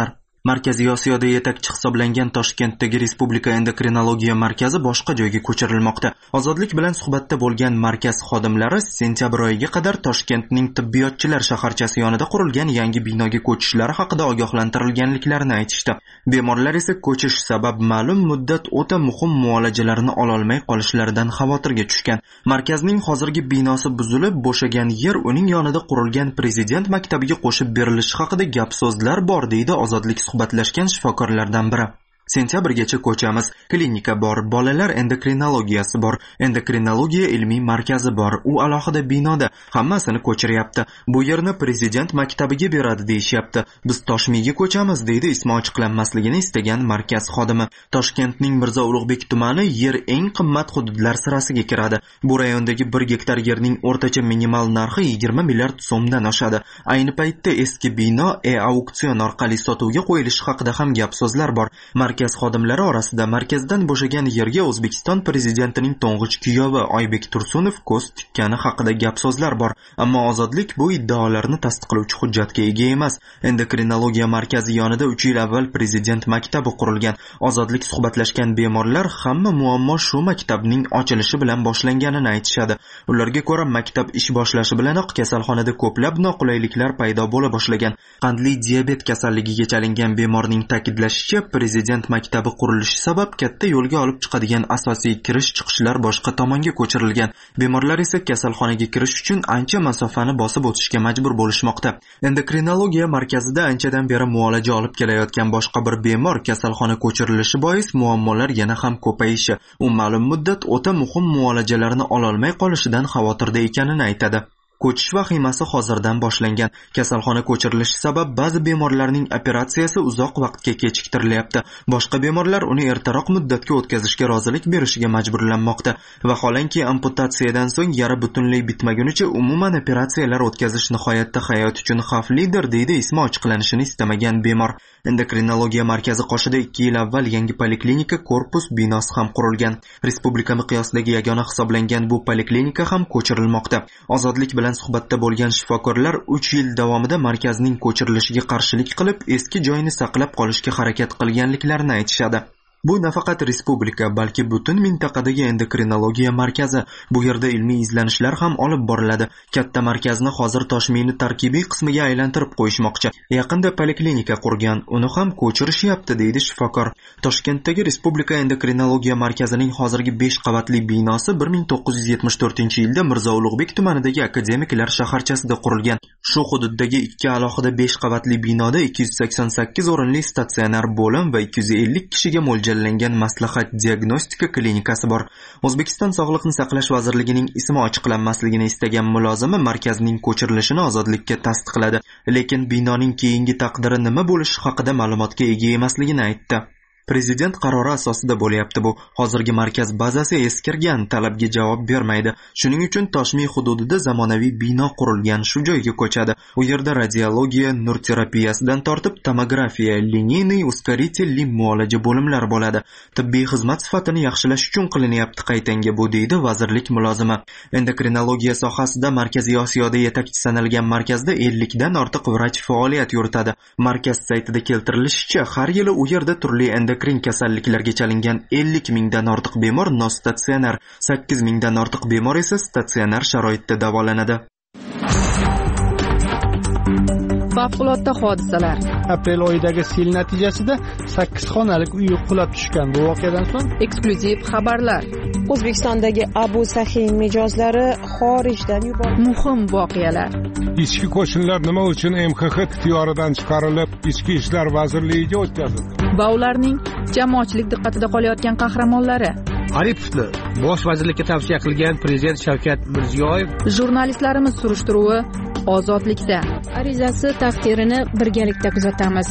Markaziy Osiyoda yetakchi hisoblangan Toshkentdagi Respublika endokrinologiya markazi boshqa joyga ko'chirilmoqda. Ozodlik bilan suhbatda bo'lgan markaz xodimlari sentyabr oyiga qadar Toshkentning tibbiyotchilar shaharchasi yonida qurilgan yangi binoga ko'chishlari haqida ogohlantirilganliklarini aytishdi. Bemorlar esa ko'chish sabab ma'lum muddat o'ta muhim muolajalarni ololmay qolishlaridan xavotirga tushgan. Markazning hozirgi binosi buzilib, bo'shagan yer uning yonida qurilgan prezident maktabiga qo'shib berilishi haqida gap so'zlar bor, deydi Ozodlik suhbatlashgan shifokorlardan biri. Sentyabrgacha ko'chamiz, klinika bor, bolalar endokrinologiyasi bor, endokrinologiya ilmiy markazi bor, u alohida binoda, hammasini ko'chiryapti. Bu yerni prezident maktabiga beradi deyishyapti. Biz Toshmiyga ko'chamiz, deydi ismi ochiqlanmasligini istagan markaz xodimi. Toshkentning Mirzo Ulug'bek tumani yer eng qimmat hududlar sirasiga kiradi. Bu rayondagi 1 gektar yerning o'rtacha minimal narxi 20 milliard so'mdan oshadi. Ayni paytda eski bino auksion orqali sotuvga qo'yilishi haqida ham gap so'zlar bor. Markaz xodimlari orasida markazdan bo'shagan yerga O'zbekiston prezidentining to'ng'ich kuyovi Oybek Tursunov ko'z tikkani haqida gap so'zlar bor, ammo Ozodlik bu iddaolarni tasdiqlovchi hujjatga ega emas. Endokrinologiya markazi yonida 3 yil avval prezident maktabi qurilgan. Ozodlik suhbatlashgan bemorlar hamma muammo shu maktabning ochilishi bilan boshlanganini aytishadi. Ularga ko'ra, maktab ish boshlashi bilanoq kasalxonada ko'plab noqulayliklar paydo bo'la boshlagan. Qandli diabet kasalligiga chalingan bemorning ta'kidlashicha, prezident maktabi qurilishi sabab katta yo'lga olib chiqadigan asosiy kirish-chiqishlar boshqa tomonga ko'chirilgan. Bemorlar esa kasalxonaga kirish uchun ancha masofani bosib o'tishga majbur bo'lishmoqda. Endokrinologiya markazida anchadan beri muolaja olib kelayotgan boshqa bir bemor kasalxona ko'chirilishi bois muammolar yana ham ko'payishi, u ma'lum muddat o'ta muhim muolajalarni ololmay qolishidan xavotirda ekanini aytadi. Ko'chish vahimasi hozirdan boshlangan. Kasalxona ko'chirilishi sabab ba'zi bemorlarning operatsiyasi uzoq vaqtga kechiktirilyapti. Boshqa bemorlar uni ertaroq muddatga o'tkazishga rozilik berishiga majburlanmoqda. Vaholanki amputatsiyadan so'ng yara butunlay bitmagunicha umuman operatsiyalar o'tkazish nihoyatda hayot uchun xavflidir, deydi ismi ochiqlanishini istamagan bemor. Endokrinologiya markazi qoshida 2 yil avval yangi poliklinika korpus binosi ham qurilgan. Respublika miqyosidagi yagona hisoblangan bu poliklinika ham ko'chirilmoqda. Ozodlik bilan suhbatda bo'lgan shifokorlar 3 yil davomida markazning ko'chirilishiga qarshilik qilib, eski joyini saqlab qolishga harakat qilganliklarini aytishadi. Bu nafaqat respublika, balki butun mintaqadagi endokrinologiya markazi. Bu yerda ilmiy izlanishlar ham olib boriladi. Katta markazni hozir Toshmiyni tarkibiy qismiga aylantirib qo'yishmoqchi. Yaqinda poliklinika qurgan, uni ham ko'chirishyapti, deydi shifokor. Toshkentdagi Respublika endokrinologiya markazining hozirgi 5 qavatli binosi 1974-yilda Mirzo Ulug'bek tumanidagi akademiklar shaharchasida qurilgan. Shu hududdagi 2 alohida 5 qavatli binoda 288 o'rinli statsionar bo'lim va 250 kishiga mo'ljallangan maslahat diagnostika klinikasi bor. O'zbekiston Sog'liqni saqlash vazirligining ismi ochiqlanmasligini istagan mulozimi markazning ko'chirilishini Ozodlikka tasdiqladi, lekin binoning keyingi taqdiri nima bo'lishi haqida ma'lumotga ega emasligini aytdi. Prezident qarori asosida bo'lyapti bu. Hozirgi markaz bazasi eskirgan, talabga javob bermaydi. Shuning uchun Toshmiy hududida zamonaviy bino qurilgan, shu joyga ko'chadi. U yerda radiologiya, nur terapiyasidan tortib tomografiya, liniyniy uskaritelli muolaja bo'limlari bo'ladi. Tibbiy xizmat sifatini yaxshilash uchun qilinyapti qaytanga bu, deydi vazirlik mulozimi. Endokrinologiya sohasida Markaziy Osiyoda yetakchi sanalgan markazda 50 dan ortiq vrach faoliyat yuritadi. Markaz saytida keltirilishicha, har yili u yerda turli endokrin kasalliklarga chalingan 50 mingdan ortiq bemor nostatsionar, 8 mingdan ortiq bemor esa statsionar sharoitda davolanadi. Favqulodda hodisalar. Aprel oyidagi sel natijasida 8 xonalik uy qulab tushgan. Bu voqeadan so'ng eksklyuziv xabarlar. O'zbekistondagi Abu Sahiy mijozlari xorijdan yuborildi. Muhim voqealar. Ichki qo'shinlar nima uchun MXX ixtiyoridan chiqarilib, Ichki ishlar vazirligiga o'tkazildi? Va ularning jamoatchilik diqqatida qolayotgan qahramonlari. Aripovni bosh vazirlikka tavsiya qilgan prezident Shavkat Mirziyoyev. Jurnalistlarimiz surishtiruvi Ozodlikda. Arizasi taqdirini birgalikda kuzatamiz.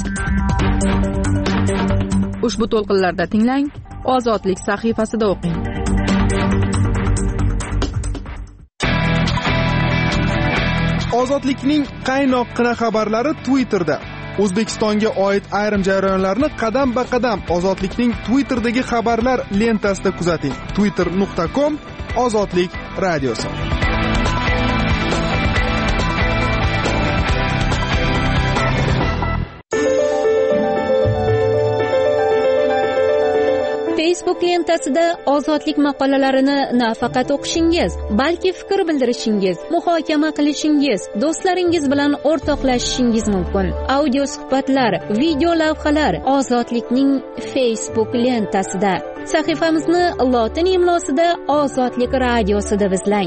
Ushbu to'lqinlarda tinglang, Ozodlik sahifasida o'qing. Ozodlikning qaynoqqina xabarlari Twitterda. O'zbekistonga oid ayrim jarayonlarni qadam-ba-qadam Ozodlikning Twitterdagi xabarlar lentasida kuzating. twitter.com/ozodlik radiosi. Facebook lentasida ozodlik maqolalarini nafaqat o'qishingiz, balki fikr bildirishingiz, muhokama qilishingiz, do'stlaringiz bilan o'rtoqlashishingiz mumkin. Audio suhbatlar, video lavhalar ozodlikning Facebook lentasida. Sahifamizni lotin imlosida Ozodlik radiosida izlang.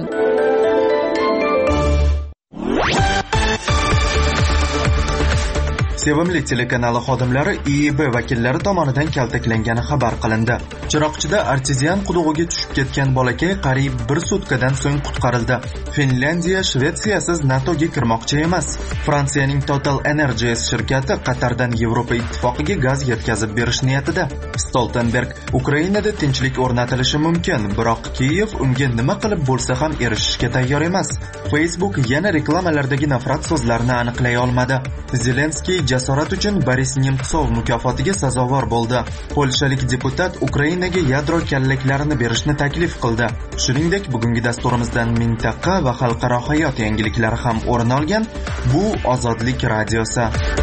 Sevimli telekanali xodimlari IIB vakillari tomonidan kaltaklangani xabar qilindi. Chiroqchida artezian qudug'iga tushib ketgan bolakay qariyb 1 sutkadan so'ng qutqarildi. Finlyandiya Shvetsiyasiz NATOga kirmoqchi emas. Fransiyaning Total Energies shirkati Qatardan Yevropa ittifoqiga gaz yetkazib berish niyatida. Stoltenberg Ukrainada tinchlik o'rnatilishi mumkin, biroq Kiyev unga nima qilib bo'lsa ham erishishga tayyor emas. Facebook yana reklamalardagi nafrat so'zlarini aniqlay olmadi. Zelenskiy jasorat uchun Boris Nemtsov mukofotiga sazovor bo'ldi. Polshalik deputat Ukrainaga yadro kallaklarini berishni taklif qildi. Shuningdek, bugungi dasturimizdan mintaqa va xalqaro hayot yangiliklari ham o'rin olgan. Bu Ozodlik radiosi.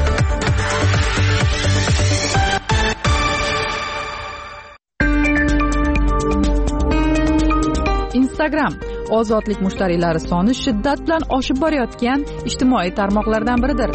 Instagram ozodlik mushtariylari soni shiddat bilan oshib borayotgan ijtimoiy tarmoqlardan biridir.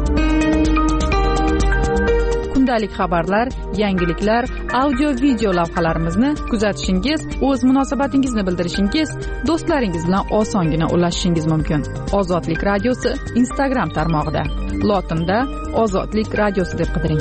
Kundalik xabarlar, yangiliklar, audio video lavhalarimizni kuzatishingiz, o'z munosabatingizni bildirishingiz, do'stlaringiz bilan osongina ulashishingiz mumkin. Ozodlik radiosi Instagram tarmog'ida. Lotinda Ozodlik radiosi deb qidiring.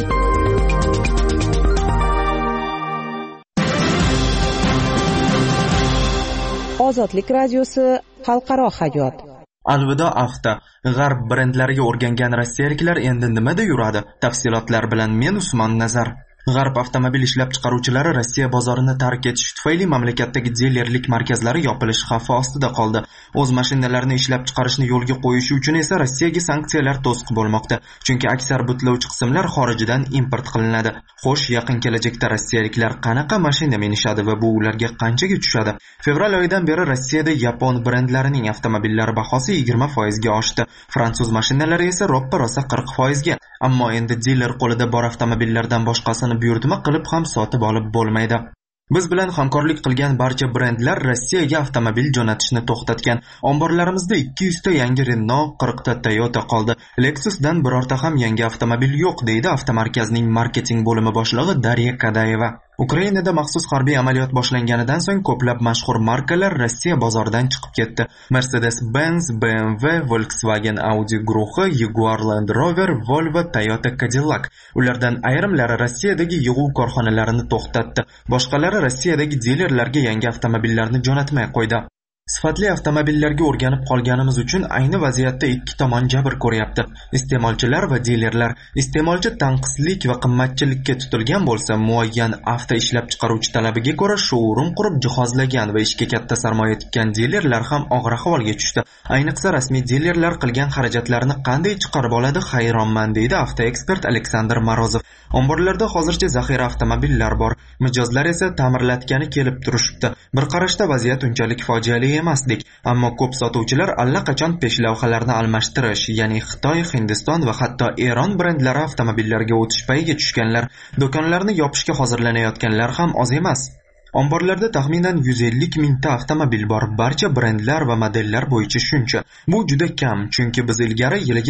Ozodlik radiosi xalqaro hayot. Alvido Avto. G'arb brendlariga o'rgangan rossiyaliklar endi nimada yuradi? Tafsilotlar bilan men Usmon Nazar. G'arb avtomobil ishlab chiqaruvchilari Rossiya bozorini tark etish tufayli mamlakatdagi dilerlik markazlari yopilish xavfi ostida qoldi. O'z mashinalarini ishlab chiqarishni yo'lga qo'yishi uchun esa Rossiyaga sanksiyalar to'siq bo'lmoqda. Chunki aksar butlovchi qismlar xorijdan import qilinadi. Xo'sh, yaqin kelajakda rossiyaliklar qanaqa mashina minishadi va bu ularga qanchaga tushadi? Fevral oyidan beri Rossiyada yapon brendlarining avtomobillari bahosi 20% ga oshdi. Fransuz mashinalari esa roppa-rosa 40% ga. Ammo endi diler qo'lida bor avtomobillardan boshqasini buyurtma qilib ham sotib olib bo'lmaydi. Biz bilan hamkorlik qilgan barcha brendlar Rossiyaga avtomobil jo'natishni to'xtatgan. Omborlarimizda 200 ta yangi Renault, 40 ta Toyota qoldi. Lexusdan birorta ham yangi avtomobil yo'q, deydi avtomarkazning marketing bo'limi boshlig'i Darya Kadayeva. Ukrainada maxsus harbiy amaliyot boshlanganidan so'ng ko'plab mashhur markalar Rossiya bozoridan chiqib ketdi. Mercedes-Benz, BMW, Volkswagen Audi guruhi, Jaguar Land Rover, Volvo, Toyota Cadillac. Ulardan ayrimlari Rossiyadagi yig'uv korxonalarini to'xtatdi. Boshqalari Rossiyadagi dilerlarga yangi avtomobillarni jo'natmay qo'ydi. Sifatli avtomobillarga o'rganib qolganimiz uchun ayni vaziyatda ikki tomon jabr ko'ryapti. Iste'molchilar va dilerlar. Iste'molchi tanqislik va qimmatchilikka tutilgan bo'lsa, muayyan avto ishlab chiqaruvchi talabiga ko'ra shourum qurib jihozlagan va ishga katta sarmoya tikkan dilerlar ham og'ir ahvolga tushdi. Ayniqsa rasmiy dilerlar qilgan xarajatlarni qanday chiqarib oladi, hayronman, deydi avtoekspert Aleksandr Morozov. Omborlarda hozircha zaxira avtomobillar bor. Mijozlar esa ta'mirlatgani kelib turishibdi. Bir qarashda vaziyat unchalik fojiali emasdik, ammo ko'p sotuvchilar allaqachon peshlavhalarni almashtirish, ya'ni Xitoy, Hindiston va hatto Eron brendlari avtomobillariga o'tish payiga tushganlar. Do'konlarni yopishga hozirlanayotganlar ham oz emas. Omborlarda taxminan 150 mingta avtomobil bor. Barcha brendlar va modellar bo'yicha shuncha. Bu juda kam, chunki biz ilgari yiliga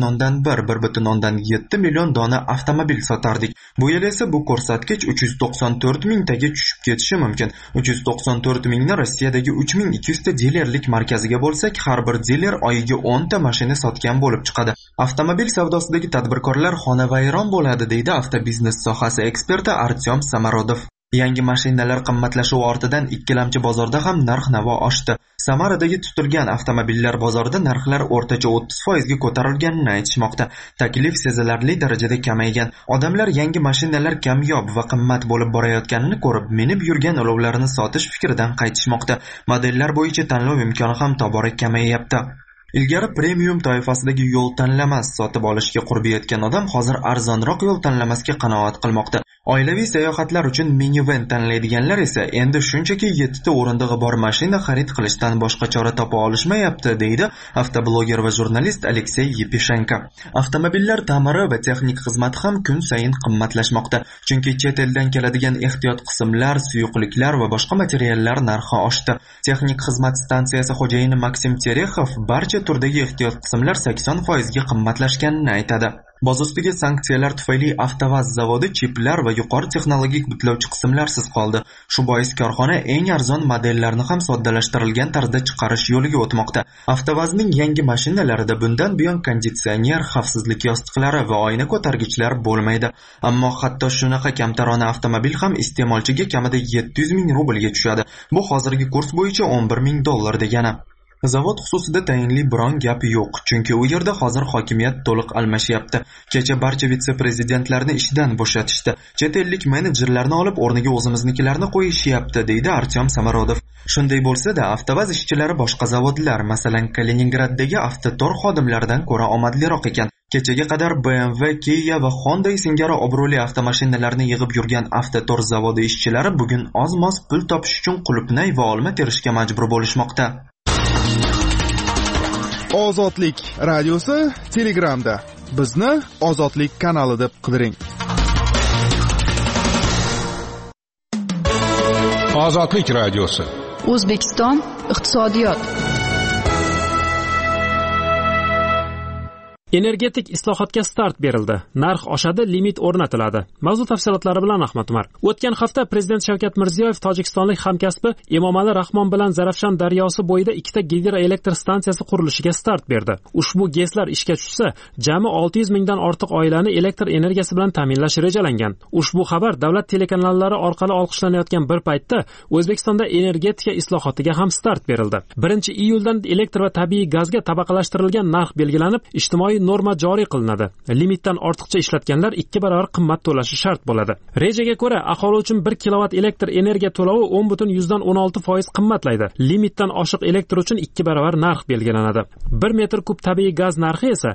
1,7 million dona avtomobil sotardik. Bu yil esa bu ko'rsatkich 394 mingtaga tushib ketishi mumkin. 394 mingni Rossiyadagi 3200 ta dilerlik markaziga bo'lsak, har bir diler oyiga 10 ta mashina sotgan bo'lib chiqadi. Avtomobil savdosidagi tadbirkorlar xonavayron bo'ladi, deydi avtobiznes sohasi eksperti Artyom Samarodov. Yangi mashinalar qimmatlashuvi ortidan ikkilamchi bozorda ham narx-navo oshdi. Samaradagi tutilgan avtomobillar bozorida narxlar o'rtacha 30% ga ko'tarilganini aytishmoqda. Taklif sezilarli darajada kamaygan. Odamlar yangi mashinalar kamyob va qimmat bo'lib borayotganini ko'rib, minib yurgan olovlarini sotish fikridan qaytishmoqda. Modellar bo'yicha tanlov imkoni ham tobora kamayyapti. Ilgari premium toifasidagi yo'l tanlamas sotib olishga qurbi yetgan odam hozir arzonroq yo'l tanlamasga qanoat qilmoqda. Oilaviy sayohatlar uchun minivan tanlaydiganlar esa endi shunchaki 7 ta o'rindig'i bor mashina xarid qilishdan boshqa chora topa olishmayapti, deydi avtobloger va jurnalist Aleksey Yepishenko. Avtomobillar ta'miri va texnik xizmati ham kun sayin qimmatlashmoqda, chunki chet eldan keladigan ehtiyot qismlar, suyuqliklar va boshqa materiallar narxi oshdi. Texnik xizmat stansiyasi xo'jayini Maksim Terexov barcha turdagi ehtiyot qismlar 80% ga qimmatlashganini aytadi. Boz ustiga sanksiyalar tufayli Avtovaz zavodi chiplar va yuqori texnologik butlovchi qismlarsiz qoldi. Shu bois korxona eng arzon modellarni ham soddalashtirilgan tarzda chiqarish yo'liga o'tmoqda. Avtovazning yangi mashinalarida bundan buyon konditsioner, xavfsizlik yostiqlari va oyna ko'targichlar bo'lmaydi. Ammo hatto shunaqa kamtarona avtomobil ham iste'molchiga kamida 700 ming rublga tushadi. Bu hozirgi kurs bo'yicha $11,000 degani. Zavod xususida tayinli biron gap yo'q, chunki u yerda hozir hokimiyat to'liq almashyapti. Kecha barcha vitse-prezidentlarni ishdan bo'shatishdi. Chet ellik menejerlarni olib o'rniga o'zimiznikilarni qo'yishyapti, deydi Artyom Samarodov. Shunday bo'lsa-da, Avtovaz ishchilari boshqa zavodlar, masalan, Kaliningraddagi Avtotor xodimlaridan ko'ra omadliroq ekan. Kechaga qadar BMW, Kia va Honda singari obro'li avtomashinalarni yig'ib yurgan Avtotor zavodi ishchilari bugun oz-moz pul topish uchun qulupnay va olma terishga majbur bo'lishmoqda. Ozodlik radiosi Telegramda. Bizni Ozodlik kanali deb qidiring. Ozodlik radiosi. O'zbekiston iqtisodiyot. Energetik islohotga start berildi. Narx oshadi, limit o'rnatiladi. Mavzu tafsilotlari bilan Ahmad Umar. O'tgan hafta Prezident Shavkat Mirziyoyev tojikistonlik hamkasbi Emomali Rahmon bilan Zarafshon daryosi bo'yida 2 ta gidroelektr stansiyasi qurilishiga start berdi. Ushbu GESlar ishga tushsa, jami 600 mingdan ortiq oilani elektr energiyasi bilan ta'minlash rejalangan. Ushbu xabar davlat telekanallari orqali olqishlanayotgan bir paytda O'zbekistonda energetika islohotiga ham start berildi. 1-iyuldan elektr va tabiiy gazga tabaqalashtirilgan narx belgilanib, ijtimoiy norma joriy qilinadi. Limitdan ortiqcha ishlatganlar 2 barobar qimmat to'lashi shart bo'ladi. Rejaga ko'ra, aholi uchun 1 kilovat elektr energiya to'lovi 10,16% qimmatlaydi. Limitdan oshiq elektr uchun 2 barobar narx belgilanadi. 1 metr kub tabiiy gaz narxi esa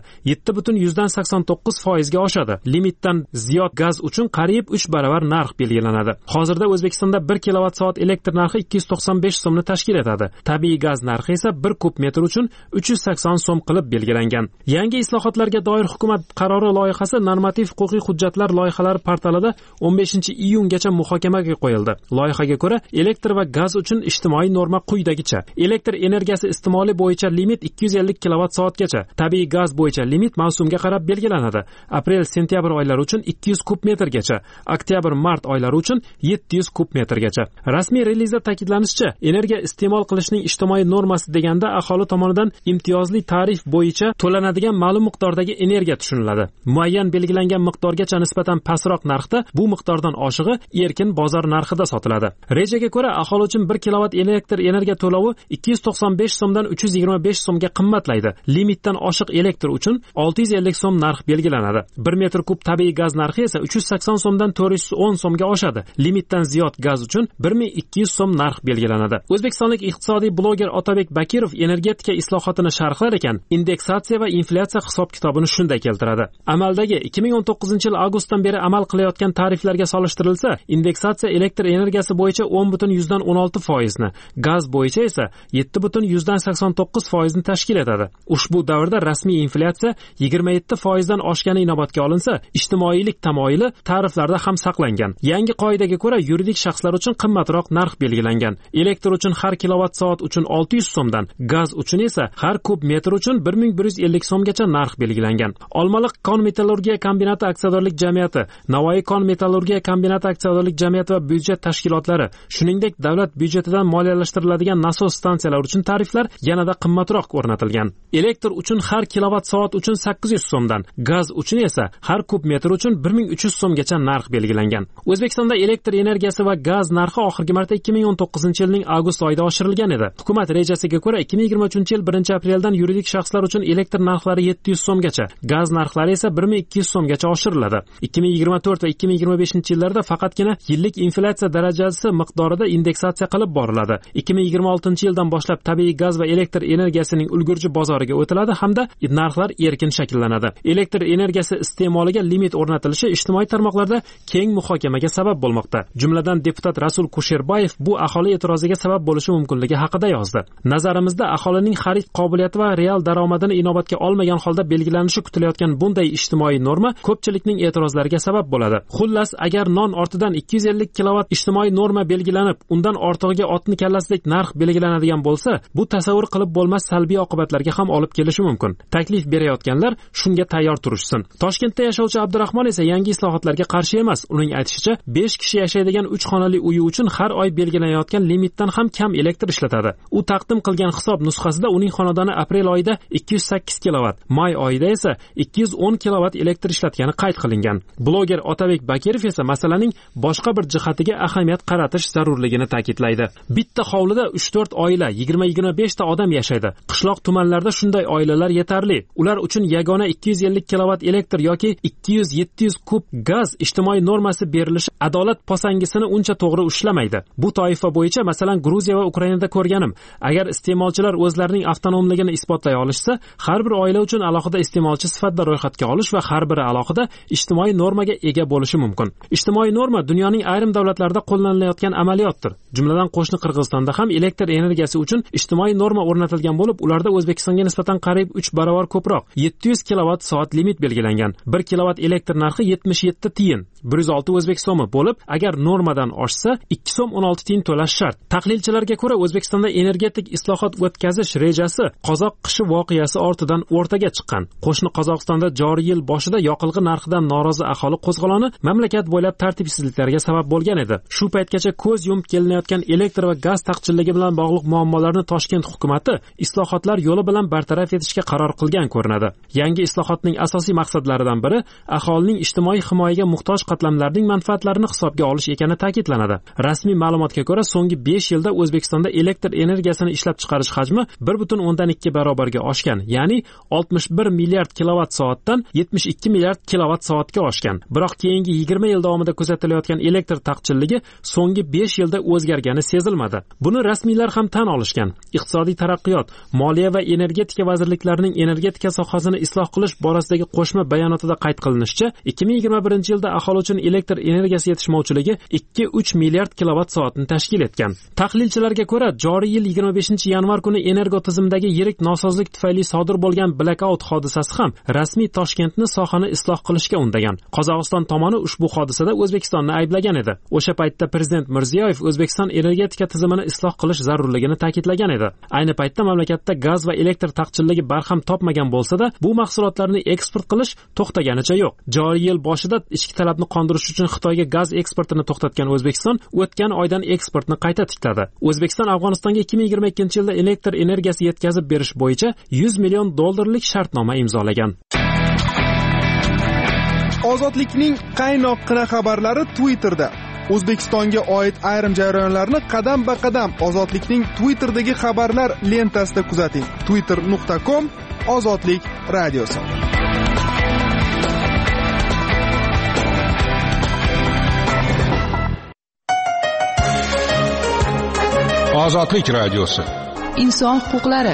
7,89% ga oshadi. Limitdan ziyod gaz uchun qariyb 3 barobar narx belgilanadi. Hozirda O'zbekistonda 1 kilovat soat elektr narxi 295 so'mni tashkil etadi. Tabiiy gaz narxi esa 1 kub metr uchun 380 so'm qilib belgilangan. Yangi islohotlarga doir hukumat qarori loyihasi normativ-huquqiy hujjatlar loyihalari portalida 15-iyungacha muhokamaga qo'yildi. Loyihaga ko'ra, elektr va gaz uchun ijtimoiy norma quyidagicha: elektr energiyasi iste'moli bo'yicha limit 250 kilovat soatgacha, tabiiy gaz bo'yicha limit mavsumga qarab belgilanadi. Aprel-sentyabr oylari uchun 200 kub metrgacha, oktyabr-mart oylari uchun 700 kub metrgacha. Rasmiy relizda ta'kidlanishicha, energiya iste'mol qilishning ijtimoiy normasi deganda aholi tomonidan imtiyozli tarif bo'yicha to'lanadigan ma'lum miqdordagi energiya tushuniladi. Muayyan belgilangan miqdorgacha nisbatan pastroq narxda, bu miqdordan oshig'i erkin bozor narxida sotiladi. Rejaga ko'ra, aholi uchun 1 kilovat elektr energiya to'lovi 295 so'mdan 325 so'mga qimmatlaydi. Limitdan oshiq elektr uchun 650 so'm narx belgilanadi. 1 metr kub tabiiy gaz narxi esa 380 so'mdan 410 so'mga oshadi. Limitdan ziyod gaz uchun 1200 so'm narx belgilanadi. O'zbekistonlik iqtisodiy bloger Otabek Bakirov energetika islohotini sharhlar ekan, indeksatsiya va inflyatsiya hisob-kitobini shunday keltiradi. Amaldagi 2019-yil avgustdan beri amal qilayotgan tariflarga solishtirilsa, indeksatsiya elektr energiyasi bo'yicha 10,16%ni, gaz bo'yicha esa 7,89%ni tashkil etadi. Ushbu davrda rasmiy inflyatsiya 27% dan oshgani inobatga olinsa, ijtimoiylik tamoyili tariflarda ham saqlangan. Yangi qoidaga ko'ra, yuridik shaxslar uchun qimmatroq narx belgilangan. Elektr uchun har kilovat soat uchun 600 so'mdan, gaz uchun esa har kub metr uchun 1150 so'mgacha narx belgilangan. Olmaliq kon metallurgiya kombinati aksiyadorlik jamiyati, Navoiy kon metallurgiya kombinati aksiyadorlik jamiyati va byudjet tashkilotlari, shuningdek davlat byudjetidan moliyalashtiriladigan nasos stansiyalari uchun tariflar yanada qimmatroq o'rnatilgan. Elektr uchun har kilovat soat uchun 800 so'mdan, gaz uchun esa har kub metr uchun 1300 so'mgacha narx belgilangan. O'zbekistonda elektr energiyasi va gaz narxi oxirgi marta 2019-yilning avgust oyida oshirilgan edi. Hukumat rejasiga ko'ra 2023-yil 1-apreldan yuridik shaxslar uchun elektr narxlari 700 1200 so'mgacha, gaz narxlari esa 1200 so'mgacha oshiriladi. 2024 va 2025-yillarda faqatgina yillik inflyatsiya darajasi miqdorida indeksatsiya qilib boriladi. 2026-yildan boshlab tabiiy gaz va elektr energiyasining ulgurji bozoriga o'tiladi hamda narxlar erkin shakllanadi. Elektr energiyasi iste'moliga limit o'rnatilishi ijtimoiy tarmoqlarda keng muhokamaga sabab bo'lmoqda. Jumladan deputat Rasul Kusherbayev bu aholi e'tiroziga sabab bo'lishi mumkinligi haqida yozdi. Nazarimizda aholining xarid qobiliyati va real daromadini inobatga olmagan holda belgilanishi kutilayotgan bunday ijtimoiy norma ko'pchilikning e'tirozlariga sabab bo'ladi. Xullas, agar non ortidan 250 kilovat ijtimoiy norma belgilanib, undan ortig'iga otni kallasidek narx belgilanadigan bo'lsa, bu tasavvur qilib bo'lmas salbiy oqibatlarga ham olib kelishi mumkin. Taklif berayotganlar shunga tayyor turishsin. Toshkentda yashovchi Abdurahmon esa yangi islohotlarga qarshi emas. Uning aytishicha, 5 kishi yashaydigan 3 xonali uyi uchun har oy belgilanayotgan limitdan ham kam elektr ishlatadi. U taqdim qilgan hisob nusxasida uning xonadoni aprel oyida 208 kilovat, may oyida esa 210 kilovat elektr ishlatgani qayd qilingan. Bloger Otabek Bakirov esa masalaning boshqa bir jihatiga ahamiyat qaratish zarurligini ta'kidlaydi. Bitta hovlida 3-4 oila, 20-25 ta odam yashaydi. Qishloq tumanlarda shunday oilalar yetarli. Ular uchun yagona 250 kilovat elektr yoki 200-700 kub gaz ijtimoiy normasi berilishi adolat posangisini uncha to'g'ri ushlamaydi. Bu toifa bo'yicha masalan Gruziya va Ukrainada ko'rganim. Agar iste'molchilar o'zlarining avtonomligini isbotlay olishsa, har bir oila uchun alohida iste'molchi sifatida ro'yxatga olish va har biri alohida ijtimoiy normaga ega bo'lishi mumkin. Ijtimoiy norma dunyoning ayrim davlatlarida qo'llanilayotgan amaliyotdir. Jumladan qo'shni Qirg'izistonda ham elektr energiyasi uchun ijtimoiy norma o'rnatilgan bo'lib, ularda O'zbekistonga nisbatan qariyb 3 barobar ko'proq 700 kilovat soat limit belgilangan. 1 kilovat elektr narxi 77 tiyin, 106 o'zbek so'mi bo'lib, agar normadan oshsa 2 so'm 16 tiyin to'lash shart. Tahlilchilarga ko'ra, O'zbekistonda energetik islohot o'tkazish rejasi qozoq qishi voqeasi ortidan o'rtaga chiqqan. Qo'shni Qozog'istonda joriy yil boshida yoqilg'i narxidan norozi aholi qo'zg'oloni mamlakat bo'ylab tartibsizliklarga sabab bo'lgan edi. Shu paytgacha ko'z yumib kelinayotgan elektr va gaz taqchilligi bilan bog'liq muammolarni Toshkent hukumatı islohotlar yo'li bilan bartaraf etishga qaror qilgan ko'rinadi. Yangi islohotning asosiy maqsadlaridan biri aholining ijtimoiy himoyaga muhtoj qatlamlarning manfaatlarini hisobga olish ekani ta'kidlanadi. Rasmiy ma'lumotga ko'ra, so'nggi 5 yilda O'zbekistonda elektr energiyasini ishlab chiqarish hajmi 1.2 barobarga oshgan, ya'ni 61 milliard kilovat soatdan 72 milliard kilovat soatga oshgan. Biroq keyingi 20 yil davomida kuzatilayotgan elektr taqchilligi so'nggi 5 yilda o'zgargani sezilmadi. Buni rasmiylar ham tan olishgan. Iqtisodiy taraqqiyot, moliya va energetika vazirliklarining energetika sohasini isloh qilish borasidagi qo'shma bayonotida qayd qilinishicha, 2021-yilda aholi uchun elektr energiyasi yetishmovchiligi 2-3 milliard kilovat soatni tashkil etgan. Tahlilchilarga ko'ra, joriy yil 25-yanvar kuni energo tizimidagi yirik nosozlik tufayli sodir bo'lgan blackout hodisasi ham rasmiy Toshkentni sohani isloh qilishga undagan. Qozog'iston tomoni ushbu hodisada O'zbekistonni ayblagan edi. O'sha paytda prezident Mirziyoyev O'zbekiston energetika tizimini isloh qilish zarurligini ta'kidlagan edi. Ayni paytda mamlakatda gaz va elektr taqchilligi barham topmagan bo'lsa-da, bu mahsulotlarni eksport qilish to'xtaganicha yo'q. Joriy yil boshida ichki talabni qondirish uchun Xitoyga gaz eksportini to'xtatgan O'zbekiston o'tgan oydan eksportni qayta tikladi. O'zbekiston Afg'onistonga 2022-yilda elektr energiyasi yetkazib berish bo'yicha $100 million shartnoma imzolagan. Ozodlikning qaynoqqina xabarlari Twitterda. O'zbekistonga oid ayrim jarayonlarni qadam-ba-qadam Ozodlikning Twitterdagi xabarlar lentasida kuzating. twitter.com/ozodlik radiosi. Ozodlik radiosi. Inson huquqlari.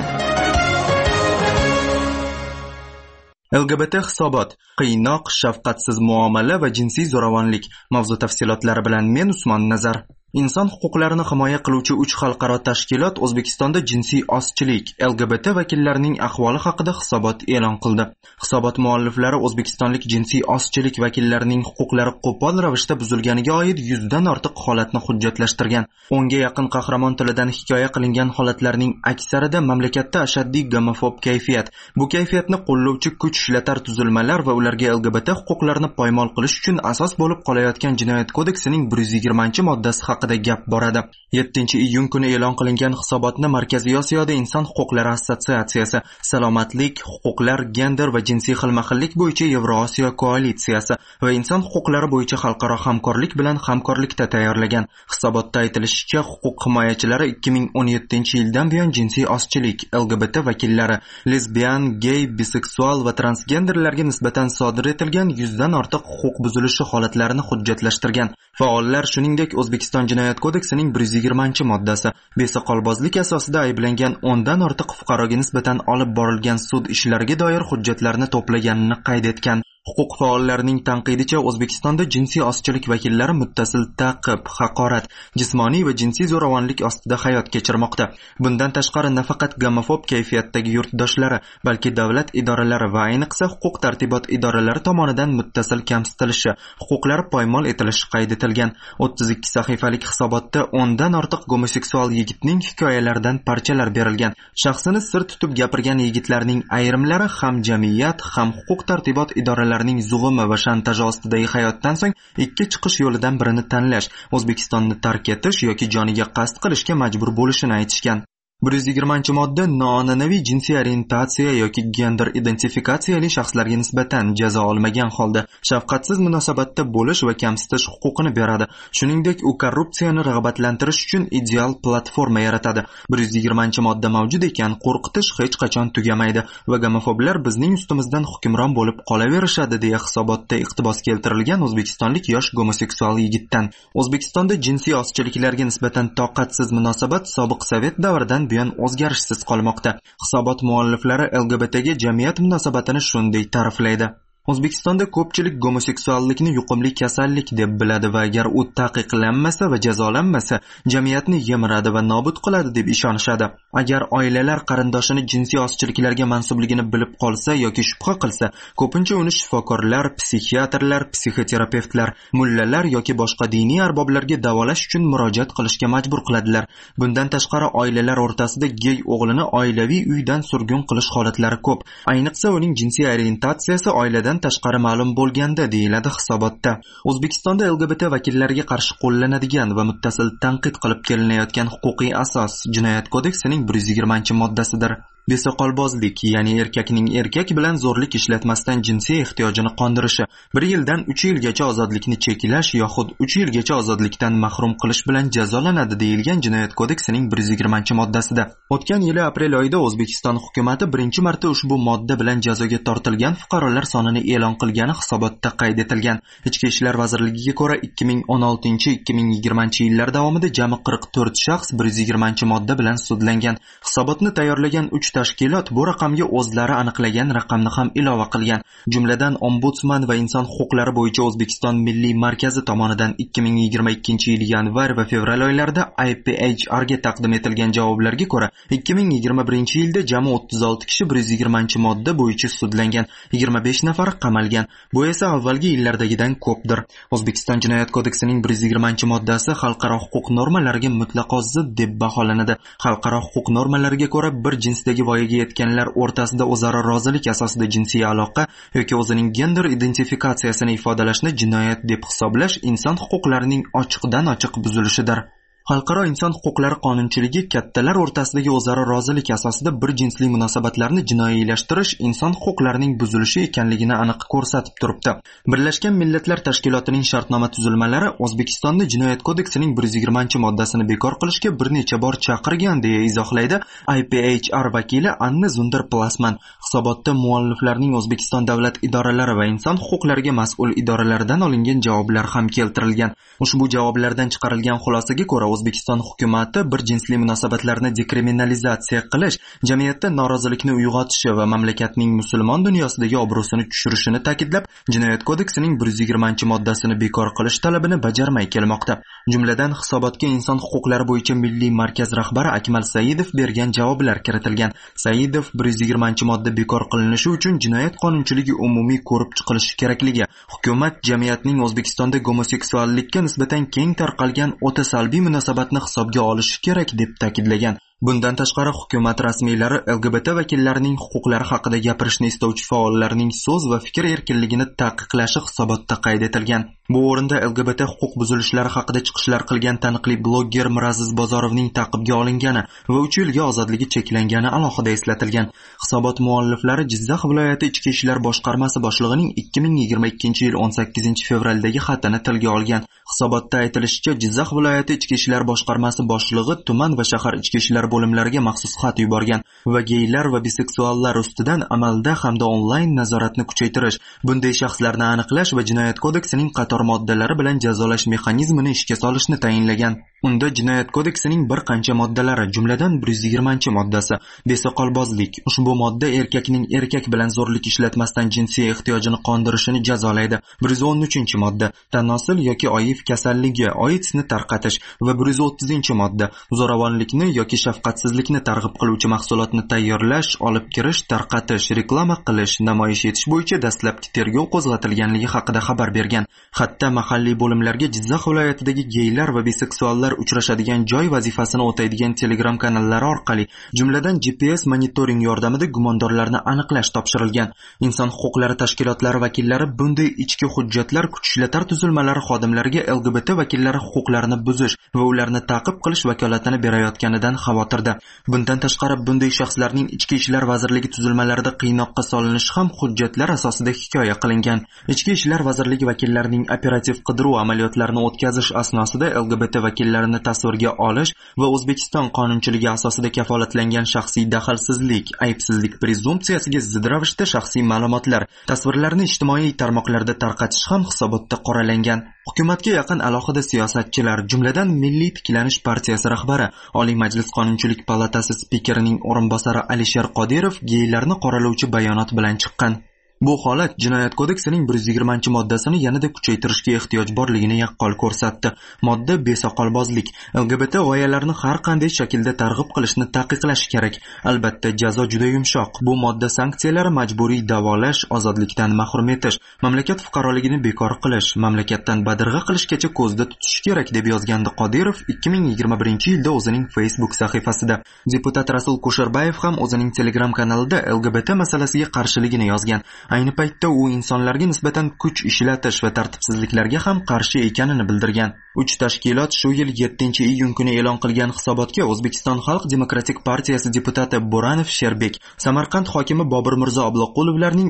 LGBT hisobot, qiynoq, shafqatsiz muomala va jinsiy zo'ravonlik mavzu tafsilotlari bilan men Usmon Nazar. Inson huquqlarini himoya qiluvchi 3 xalqaro tashkilot O'zbekistonda jinsiy ozchilik, LGBT vakillarining ahvoli haqida hisobot e'lon qildi. Hisobot mualliflari o'zbekistonlik jinsiy ozchilik vakillarining huquqlari qo'pol ravishda buzilganiga oid 100 dan ortiq holatni hujjatlashtirgan. 10 ga yaqin qahramon tilidan hikoya qilingan holatlarning aksarida mamlakatda ashaddiy gomofob kayfiyat, bu kayfiyatni qo'llovchi kuch ishlatar tuzilmalar va ularga LGBT huquqlarini poymol qilish uchun asos bo'lib qolayotgan Jinoyat kodeksining 120-moddasi haqida haqida gap boradi. 7-iyun kuni e'lon qilingan hisobotni Markaziy Osiyoda Inson huquqlari assotsiatsiyasi, Salomatlik, huquqlar, gender va jinsiy xilma-xillik bo'yicha Yevrosiyo koalitsiyasi va inson huquqlari bo'yicha xalqaro hamkorlik bilan hamkorlikda tayyorlagan. Hisobotda aytilishicha, huquq himoyachilari 2017-yildan buyon jinsiy ozchilik, LGBT vakillari, lesbian, gay, biseksual va transgenderlarga nisbatan sodir etilgan 100 dan ortiq huquq buzilishi holatlarini hujjatlashtirgan. Faollar shuningdek O'zbekiston Jinoyat kodeksining 120-moddasi besoqolbozlik asosida ayblangan 10 dan ortiq fuqaroga nisbatan olib borilgan sud ishlariga doir hujjatlarni to'plaganini qayd etgan. Huquq faollarining tanqidicha, O'zbekistonda jinsiy ozchilik vakillari muttasil ta'qib, haqorat, jismoniy va jinsiy zo'ravonlik ostida hayot kechirmoqda. Bundan tashqari nafaqat gomofob kayfiyatdagi yurtdoshlari, balki davlat idoralari va ayniqsa huquq tartibot idoralari tomonidan muttasil kamsitilishi, huquqlari poymol etilishi qayd etilgan. 32 sahifalik hisobotda 10 dan ortiq gomoseksual yigitning hikoyalaridan parchalar berilgan. Shaxsini sir tutib gapirgan yigitlarning ayrimlari ham jamiyat, ham huquq tartibot idoralari zug'umi va shantaj ostidagi hayotdan so'ng ikki chiqish yo'lidan birini tanlash, O'zbekistonni tark etish yoki joniga qasd qilishga majbur bo'lishini aytishgan. 120-modda noan'anaviy jinsiy orientatsiya yoki gender identifikatsiyali shaxslarga nisbatan jazo olmagan holda shafqatsiz munosabatda bo'lish va kamsitish huquqini beradi. Shuningdek, u korrupsiyani rag'batlantirish uchun ideal platforma yaratadi. 120-modda mavjud ekan, qo'rqitish hech qachon tugamaydi va gomofoblar bizning ustimizdan hukmron bo'lib qolaverishadi, deya hisobotda iqtibos keltirilgan o'zbekistonlik yosh gomoseksual yigitdan. O'zbekistonda jinsiy ozchiliklarga nisbatan toqatsiz munosabat sobiq Sovet davridan buyon o'zgarishsiz qolmoqda. Hisobot mualliflari LGBTga jamiyat munosabatini shunday ta'riflaydi. O'zbekistonda ko'pchilik gomoseksuallikni yuqumli kasallik deb biladi va agar u taqiqlanmasa va jazolanmasa, jamiyatni yemiradi va nobud qiladi deb ishonishadi. Agar oilalar qarindoshini jinsiy ozchiliklarga mansubligini bilib qolsa yoki shubha qilsa, ko'pincha uni shifokorlar, psixiatrlar, psixoterapevtlar, mullalar yoki boshqa diniy arboblarga davolash uchun murojaat qilishga majbur qiladilar. Bundan tashqari, oilalar o'rtasida gey o'g'lini oilaviy uydan surgun qilish holatlari ko'p. Ayniqsa uning jinsiy orientatsiyasi oiladan tashqari ma'lum bo'lganda, deyiladi hisobotda. O'zbekistonda LGBT vakillariga qarshi qo'llanadigan va muttasil tanqid qilib kelinayotgan huquqiy asos Jinoyat kodeksining 120-moddasidir. Besoqolbozlik, ya'ni erkakning erkak bilan zo'rlik ishlatmasdan jinsiy ehtiyojini qondirishi, 1 yildan 3 yilgacha ozodlikni cheklash yoxud 3 yilgacha ozodlikdan mahrum qilish bilan jazolanadi, deyilgan Jinoyat kodeksining 120-moddasida. O'tgan yili aprel oyida O'zbekiston hukumatı birinchi marta ushbu modda bilan jazoga tortilgan fuqarolar sonini e'lon qilgani hisobotda qayd etilgan. Ichki ishlar vazirligiga ko'ra 2016-2020 yillar davomida jami 44 shaxs 120-modda bilan sudlangan. Hisobotni tayyorlagan 3 tashkilot bu raqamga o'zlari aniqlagan raqamni ham ilova qilgan. Jumladan Ombudsman va inson huquqlari bo'yicha O'zbekiston Milliy markazi tomonidan 2022-yil yanvar va fevral oylarida IPHR ga taqdim etilgan javoblarga ko'ra 2021-yilda jami 36 kishi 120-modda bo'yicha sudlangan, 25 nafar qamalgan. Bu esa avvalgi yillardagidan ko'pdir. O'zbekiston Jinoyat kodeksining 120-moddasi xalqaro huquq normalariga mutlaqo zid deb baholanadi. Xalqaro huquq normalariga ko'ra bir jinsdagi voyaga yetganlar o'rtasida o'zaro rozilik asosida jinsiy aloqa yoki o'zining gender identifikatsiyasini ifodalashni jinoyat deb hisoblash inson huquqlarining ochiqdan-ochiq buzilishidir. Xalqaro inson huquqlari qonunchiligi kattalar o'rtasidagi o'zaro rozilik asosida bir jinsli munosabatlarni jinoiylashtirish inson huquqlarining buzilishi ekanligini aniq ko'rsatib turibdi. Birlashgan Millatlar Tashkilotining shartnoma tuzilmalari O'zbekistonda Jinoyat kodeksining 120-moddasini bekor qilishga bir necha bor chaqirgan, deya izohlaydi IPHR vakili Anna Zunder-Plasman. Hisobotda mualliflarning O'zbekiston davlat idoralari va inson huquqlariga mas'ul idoralaridan olingan javoblar ham keltirilgan. Ushbu javoblardan chiqarilgan xulosaga ko'ra O'zbekiston hukumati bir jinsli munosabatlarni dekriminalizatsiya qilish, jamiyatda norozilikni uyg'otishi va mamlakatning musulmon dunyosidagi obro'sini tushirishini ta'kidlab, Jinoyat kodeksining 120-moddasini bekor qilish talabini bajarmay kelmoqda. Jumladan, hisobotga inson huquqlari bo'yicha Milliy markaz rahbari Akmal Saidov bergan javoblar kiritilgan. Saidov 120-modda bekor qilinishi uchun jinoyat qonunchiligi umumiy ko'rib chiqilishi kerakligi, hukumat jamiyatning O'zbekistonda gomoseksuallikka nisbatan keng tarqalgan o'ta salbiy munosabatni hisobga olishi kerak deb ta'kidlagan. Bundan tashqari hukumat rasmiylari LGBT vakillarining huquqlari haqida gapirishni istovchi faollarning so'z va fikr erkinligini taqiqlashi hisobotda qayd etilgan. Bu o'rinda LGBT huquq buzilishlari haqida chiqishlar qilgan taniqli blogger Miraziz Bozorovning ta'qibga olingani va 3 yilga ozodligi cheklangani alohida eslatilgan. Hisobot mualliflari Jizzax viloyati Ichki ishlar boshqarmasi boshlig'ining 2022-yil 18-fevraldagi xatini tilga olgan. Hisobotda aytilishicha, Jizzax viloyati Ichki ishlar boshqarmasi boshlig'i tuman va shahar ichki ishlar bo'limlariga maxsus xat yuborgan va geylar va biseksuallar ustidan amalda hamda onlayn nazoratni kuchaytirish, bunday shaxslarni aniqlash va jinoyat kodeksining qator moddalari bilan jazolash mexanizmini ishga solishni tayinlagan. Unda jinoyat kodeksining bir qancha moddalari, jumladan 120-moddasi besoqolbozlik. Ushbu modda erkakning erkak bilan zo'rlik ishlatmasdan jinsiy ehtiyojini qondirishini jazolaydi. 113-modda tanosil yoki oif kasalligi, AIDSni tarqatish va 130-modda zo'ravonlikni yoki shafqatsizlikni targ'ib qiluvchi mahsulotni tayyorlash, olib kirish, tarqatish, reklama qilish, namoyish etish bo'yicha dastlabki tergov qo'zg'atilganligi haqida xabar bergan. Hatto mahalliy bo'limlarga Jizzax viloyatidagi geylar va biseksuallar uchrashadigan joy vazifasini o'taydigan Telegram kanallari orqali, jumladan GPS monitoring yordamida gumondorlarni aniqlash topshirilgan. Inson huquqlari tashkilotlari vakillari bunday ichki hujjatlar kuch ishlatar tuzilmalari xodimlariga LGBT vakillari huquqlarini buzish va ularni ta'qib qilish vakolatini berayotganidan xavotirda. Bundan tashqari, bunday shaxslarning Ichki ishlar vazirligi tuzilmalarida qiynoqqa solinishi ham hujjatlar asosida hikoya qilingan. Ichki ishlar vazirligi vakillarining operativ qidiruv amaliyotlarini o'tkazish asnosida LGBT vakillarini tasvirga olish va O'zbekiston qonunchiligi asosida kafolatlangan shaxsiy daxlsizlik, aybsizlik prezumpsiyasiga zid ravishda shaxsiy ma'lumotlar, tasvirlarni ijtimoiy tarmoqlarda tarqatish ham hisobotda qoralangan. Hukumatga yaqin alohida siyosatchilar, jumladan Milliy tiklanish partiyasi rahbari, Oliy Majlis Qonunchilik palatasi spikerining o'rinbosari Alisher Qodirov geylarni qoralovchi bayonot bilan chiqqan. Bu holat jinoyat kodeksining 120-moddasini yanada kuchaytirishga ehtiyoj borligini yaqqol ko'rsatdi. Modda besoqolbozlik, LGBT g'oyalarni har qanday shaklda targ'ib qilishni taqiqlash kerak. Albatta, jazo juda yumshoq. Bu modda sanksiyalari majburiy davolash, ozodlikdan mahrum etish, mamlakat fuqaroligini bekor qilish, mamlakatdan badirg'a qilishgacha ko'zda tutish kerak deb yozgandi Qodirov 2021-yilda o'zining Facebook sahifasida. Deputat Rasul Kusherbayev ham o'zining Telegram kanalida LGBT masalasiga qarshiligini yozgan. Ayni paytda u insonlarga nisbatan kuch ishlatish va tartibsizliklarga ham qarshi ekanini bildirgan. 3 tashkilot shu yil 7-iyun kuni e'lon qilgan hisobotga O'zbekiston Xalq demokratik partiyasi deputati Bo'ranov Sherbek, Samarqand hokimi Bobur Mirzo Obloqulovlarning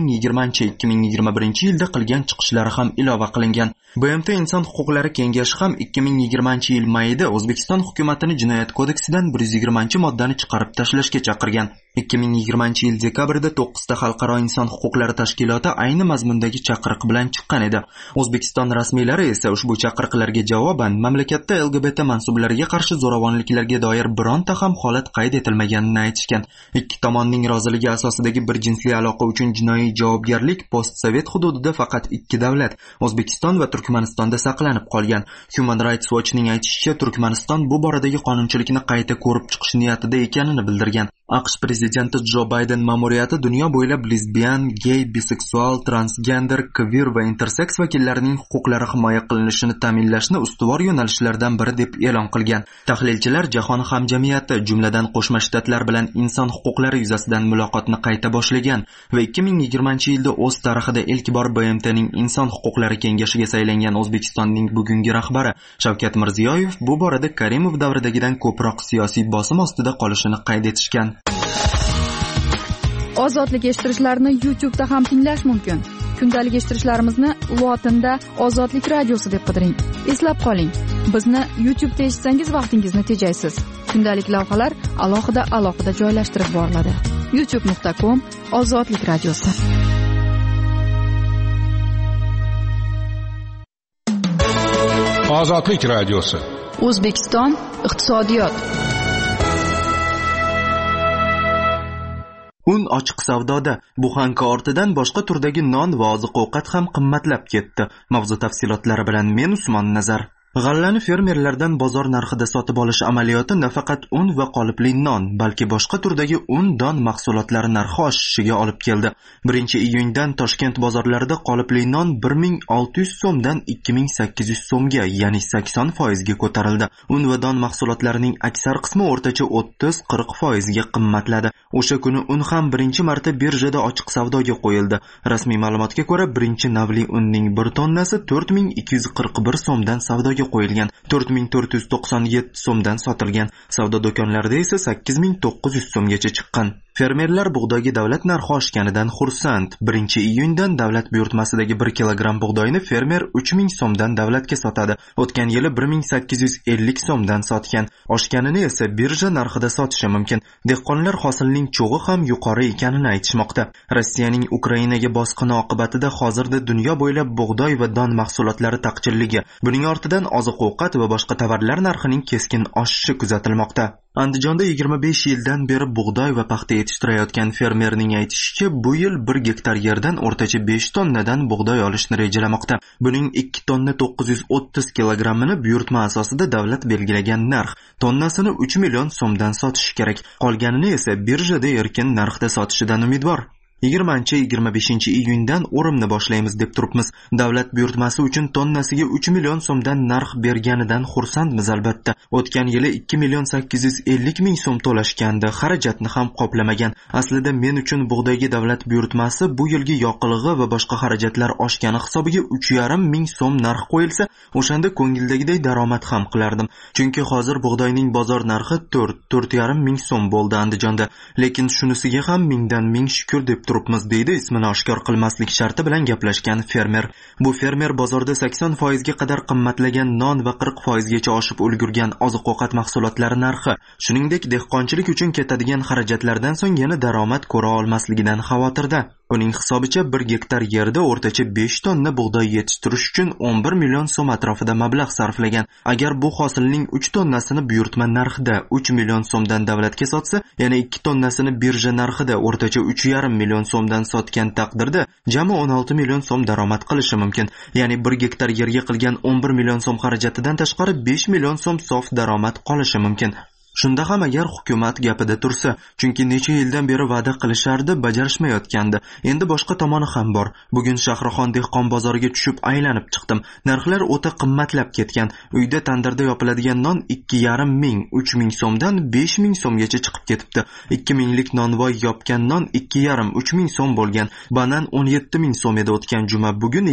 2020-2021-yilda qilgan chiqishlari ham ilova qilingan. BMT Inson huquqlari kengashi ham 2020-yil mayida O'zbekiston hukumatini jinoyat kodeksidan 120-moddani chiqarib tashlashga chaqirgan. 2020-yil dekabrda 9 ta xalqaro inson huquqlari tashkiloti ayni mazmundagi chaqiriq bilan chiqqan edi. O'zbekiston rasmiylari esa ushbu chaqiriqlarga javoban mamlakatda LGBT mansublariga qarshi zo'ravonliklarga doir bironta ham holat qayd etilmaganini aytishgan. Ikki tomonning roziligi asosidagi bir jinsli aloqa uchun jinoiy javobgarlik postsovet hududida faqat 2 davlat, O'zbekiston va Turkmanistonda saqlanib qolgan. Human Rights Watch'ning aytishicha, Turkmaniston bu boradagi qonunchilikni qayta ko'rib chiqish niyatida ekanini bildirgan. AQSh prezidenti Jo Bayden ma'muriyati dunyo bo'ylab lesbian, gey, biseksual, transgender, queer va interseks vakillarining huquqlari himoya qilinishini ta'minlashni ustuvor yo'nalishlardan biri deb e'lon qilgan. Tahlilchilar jahon hamjamiyati, jumladan Qo'shma Shtatlar bilan inson huquqlari yuzasidan muloqotni qayta boshlagan va 2020-yilda o'z tarixida ilk bor BMTning inson huquqlari kengashiga saylangan O'zbekistonning bugungi rahbari Shavkat Mirziyoyev bu borada Karimov davridagidan ko'proq siyosiy bosim ostida qolishini qayd etishgan. Ozodlik eshittirishlarni YouTube'da ham tinglash mumkin. Kundalik eshittirishlarimizni lotinda Ozodlik radiosi deb qidiring. Eslab qoling, bizni YouTube'da eshitsangiz vaqtingizni tejaysiz. Kundalik lavhalar alohida joylashtirib boriladi. youtube.com/Ozodlik radiosi. Ozodlik radiosi. O'zbekiston iqtisodiyot. Un ochiq savdoda. Buxanka ortidan boshqa turdagi non va oziq-ovqat ham qimmatlab ketdi. Mavzu tafsilotlari bilan men Usmon Nazar. G'allani fermerlardan bozor narxida sotib olish amaliyoti nafaqat un va qolipli non, balki boshqa turdagi un, don mahsulotlari narxi oshishiga olib keldi. 1-iyundan Toshkent bozorlarida qolipli non 1600 so'mdan 2800 so'mga, ya'ni 80% ga ko'tarildi. Un va don mahsulotlarining aksar qismi o'rtacha 30-40% ga qimmatladi. O'sha kuni un ham birinchi marta birjada ochiq savdoga qo'yildi. Rasmiy ma'lumotga ko'ra, birinchi navli unning 1 tonnasi 4241 so'mdan savdoga qo'yilgan, 4497 so'mdan sotilgan. Savdo do'konlarida esa 8900 so'mgacha chiqqan. Fermerlar bug'doyga davlat narxi oshganidan xursand. 1-iyundan davlat buyurtmasidagi 1 kilogramm bug'doyni fermer 3000 so'mdan davlatga sotadi. O'tgan yili 1850 so'mdan sotgan. Oshganini esa birja narxida sotishi mumkin. Dehqonlar hosilning cho'g'i ham yuqori ekanini aytishmoqda. Rossiyaning Ukrainaga bosqini oqibatida hozirda dunyo bo'ylab bug'doy va don mahsulotlari taqchilligi, buning ortidan oziq-ovqat va boshqa tovarlar narxining keskin oshishi kuzatilmoqda. Andijonda 25 yildan beri bug'doy va paxta yetishtirayotgan fermerning aytishicha, bu yil 1 gektar yerdan o'rtacha 5 tonnadan bug'doy olishni rejalamoqda. Buning 2 tonna 930 kilogrammini buyurtma asosida davlat belgilagan narx, tonnasini 3 million so'mdan sotishi kerak. Qolganini esa birjada erkin narxda sotishidan umidvor. 20-25-iyundan o'rimni boshlaymiz deb turibmiz. Davlat buyurtmasi uchun tonnasiga 3 million so'mdan narx berganidan xursandmiz albatta. O'tgan yili 2 million 850 ming so'm to'lashgandi, xarajatni ham qoplamagan. Aslida men uchun bug'doyga davlat buyurtmasi bu yilgi yoqilg'i va boshqa xarajatlar oshgani hisobiga 3,5 ming so'm narx qo'yilsa, o'shanda ko'ngildagidek daromad ham qilardim. Chunki hozir bug'doyning bozor narxi 4-4,5 ming so'm bo'ldi Andijonda. Lekin shunisiga ham mingdan ming shukr deb turibmiz, deydi ismini oshkor qilmaslik sharti bilan gaplashgan fermer. Bu fermer bozorda 80% ga qadar qimmatlagan non va 40% gacha oshib ulgurgan oziq-ovqat mahsulotlari narxi, shuningdek dehqonchilik uchun ketadigan xarajatlardan so'ng yana daromad ko'ra olmasligidan xavotirda. Uning hisobicha 1 gektar yerda o'rtacha 5 tonna bug'doy yetishtirish uchun 11 million so'm atrofida mablag' sarflagan. Agar bu hosilning 3 tonnasini buyurtma narxida 3 million so'mdan davlatga sotsa, yana 2 tonnasini birja narxida o'rtacha 3,5 million so'mdan sotgan taqdirda jami 16 million so'm daromad qilishi mumkin. Ya'ni 1 gektar yerga qilgan 11 million so'm xarajatidan tashqari 5 million so'm sof daromad qolishi mumkin. Shunda ham agar hukumat gapida tursa, chunki necha yildan beri va'da qilishardi, bajarishmayotgandi. Endi boshqa tomoni ham bor. Bugun Shahrixon dehqon bozoriga tushib aylanib chiqdim. Narxlar o'ta qimmatlab ketgan. Uyda tandirda yopiladigan non 2,5 ming, 3 ming so'mdan 5 ming so'mgacha chiqib ketibdi. 2 minglik nonvoy yopgan non 2,5-3 ming so'm bo'lgan. Banan 17 ming so'm edi o'tgan juma, bugun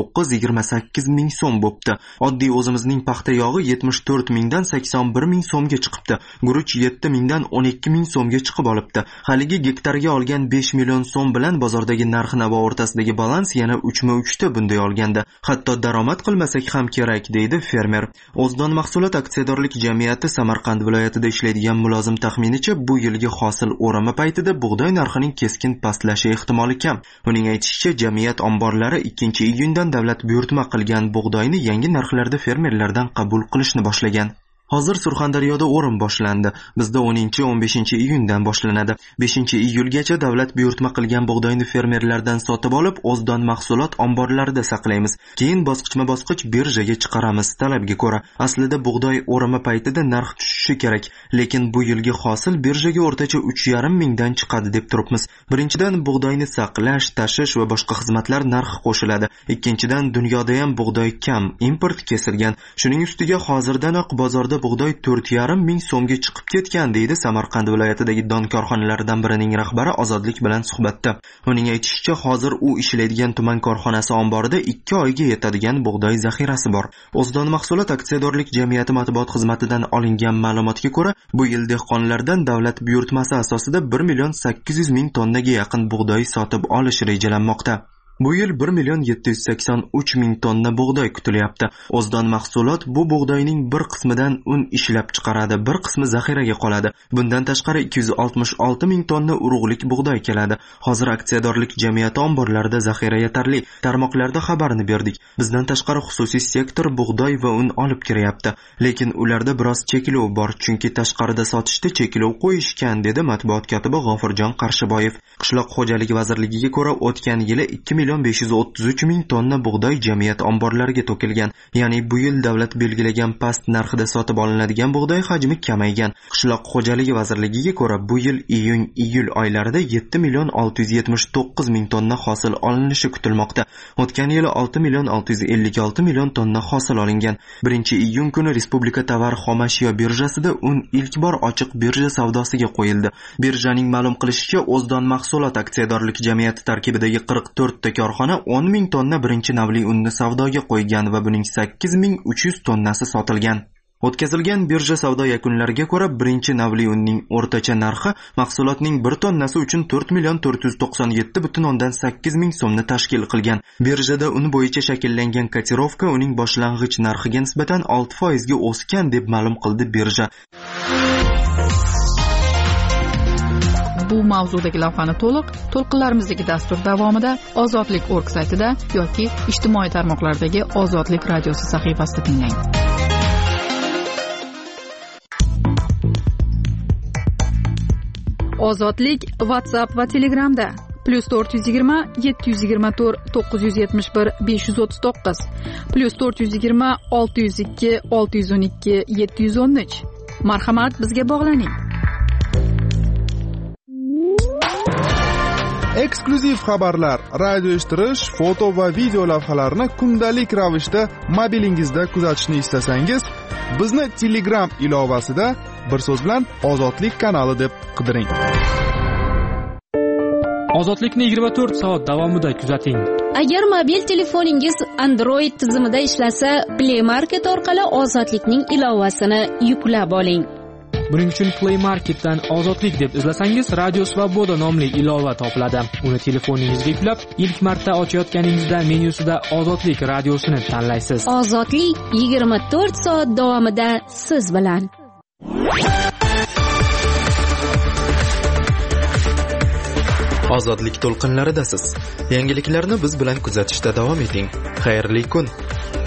29-28 ming so'm bo'pti. Oddiy o'zimizning paxta yog'i 74 mingdan 81 ming so'mga chiqibdi. Guruch 7 mingdan 12 ming so'mga chiqib olibdi. Haligi gektarga olgan 5 million so'm bilan bozordagi narx-navo o'rtasidagi balans yana 3/3 ta bunday olganda. Hatto daromad qilmasak ham kerak, deydi fermer. O'zdon mahsulot aksiyadorlik jamiyati Samarqand viloyatida ishlaydigan mulozim taxminicha, bu yilgi hosil o'rimi paytida bug'doy narxining keskin pastlashi ehtimoli kam. Uning aytishicha, jamiyat omborlari 2-iyundan davlat buyurtma qilgan bug'doyni yangi narxlarda fermerlardan qabul qilishni boshlagan. Hozir Surxondaryoda o'rim boshlandi. Bizda 10-15-iyundan boshlanadi. 5-iyulgacha davlat buyurtma qilgan bug'doyni fermerlardan sotib olib, O'zdon mahsulot omborlarida saqlaymiz. Keyin bosqichma-bosqich birjaga chiqaramiz talabga ko'ra. Aslida bug'doy o'rimi paytida narx tushishi kerak, lekin bu yilgi hosil birjaga o'rtacha 3,5 mingdan chiqadi deb turibmiz. Birinchidan, bug'doyni saqlash, tashish va boshqa xizmatlar narxi qo'shiladi. Ikkinchidan, dunyoda ham bug'doy kam, import kesilgan. Shuning ustiga hozirdanoq bozorda bug'doy 4,5 ming so'mga chiqib ketgan, deydi Samarqand viloyatidagi don korxonalaridan birining rahbari Ozodlik bilan suhbatda. Uning aytishicha, hozir u ishlaydigan tuman korxonasi omborida 2 oyga yetadigan bug'doy zaxirasi bor. O'zdon mahsulot aksiyadorlik jamiyati matbuot xizmatidan olingan ma'lumotga ko'ra, bu yil dehqonlardan davlat buyurtmasi asosida 1 million 800 ming tonnaga yaqin bug'doy sotib olish rejalanmoqda. Bu yil 1 million 783 ming tonna bug'doy kutilyapti. O'zdon mahsulot bu bug'doyning bir qismidan un ishlab chiqaradi, bir qismi zaxiraga qoladi. Bundan tashqari 266 ming tonna urug'lik bug'doy keladi. Hozir aksiyadorlik jamiyati omborlarida zaxira yetarli. Tarmoqlarda xabarni berdik. Bizdan tashqari xususiy sektor bug'doy va un olib kiryapti. Lekin ularda biroz cheklov bor, chunki tashqarida sotishda cheklov qo'yishgan, dedi matbuot kotibi G'ofurjon Qarshiboyev. Qishloq xo'jaligi vazirligiga ko'ra, o'tgan yili 2 million 1,533,000 tonna bug'doy jamiyat omborlariga to'kilgan. Ya'ni bu yil davlat belgilagan past narxida sotib olinadigan bug'doy hajmi kamaygan. Qishloq xo'jaligi vazirligiga ko'ra, bu yil iyun-iyul oylarida 7,679,000 tonna hosil olinishi kutilmoqda. O'tgan yili 6,656,000 tonna hosil olingan. 1-iyun kuni Respublika tovar xomashyo birjasida un ilk bor ochiq birja savdosiga qo'yildi. Birjaning ma'lum qilishicha, O'zdon mahsulot aksiyadorlik jamiyati tarkibidagi 44 ta korxona 10,000 tonna birinchi navli unni savdoga qo'ygan va buning 8,300 tonnasi sotilgan. O'tkazilgan birja savdo yakunlariga ko'ra, birinchi navli unning o'rtacha narxi mahsulotning 1 tonnasi uchun 4,497,8 so'mni tashkil qilgan. Birjada un bo'yicha shakllangan kotirovka uning boshlang'ich narxiga nisbatan 6% ga o'sgan deb ma'lum qildi birja. Bu mavzudagi lavhani to'lqinlarimizdagi dastur davomida ozodlik.org saytida yoki ijtimoiy tarmoqlardagi Ozodlik radiosi sahifasida tinglang. Ozodlik WhatsApp va Telegramda +420 724 971 539 +420 602 612 713. Marhamat, bizga bog'laning. Eksklyuziv xabarlar, radio eshittirish, foto va video lavhalarni kundalik ravishda mobilingizda kuzatishni istasangiz, bizni Telegram ilovasida bir so'z bilan Ozodlik kanali deb qidiring. Ozodlikni 24 soat davomida kuzating. Agar mobil telefoningiz Android tizimida ishlasa, Play Market orqali Ozodlikning ilovasini yuklab oling. Buning uchun Play Marketdan Ozodlik deb izlasangiz, Radio Svoboda nomli ilova topiladi. Uni telefoningizga yuklab, ilk marta ochayotganingizda menyusida Ozodlik radiosini tanlaysiz. Ozodlik 24 soat davomida siz bilan. Ozodlik to'lqinlaridasiz. Yangiliklarni biz bilan kuzatishda davom eting. Xayrli kun.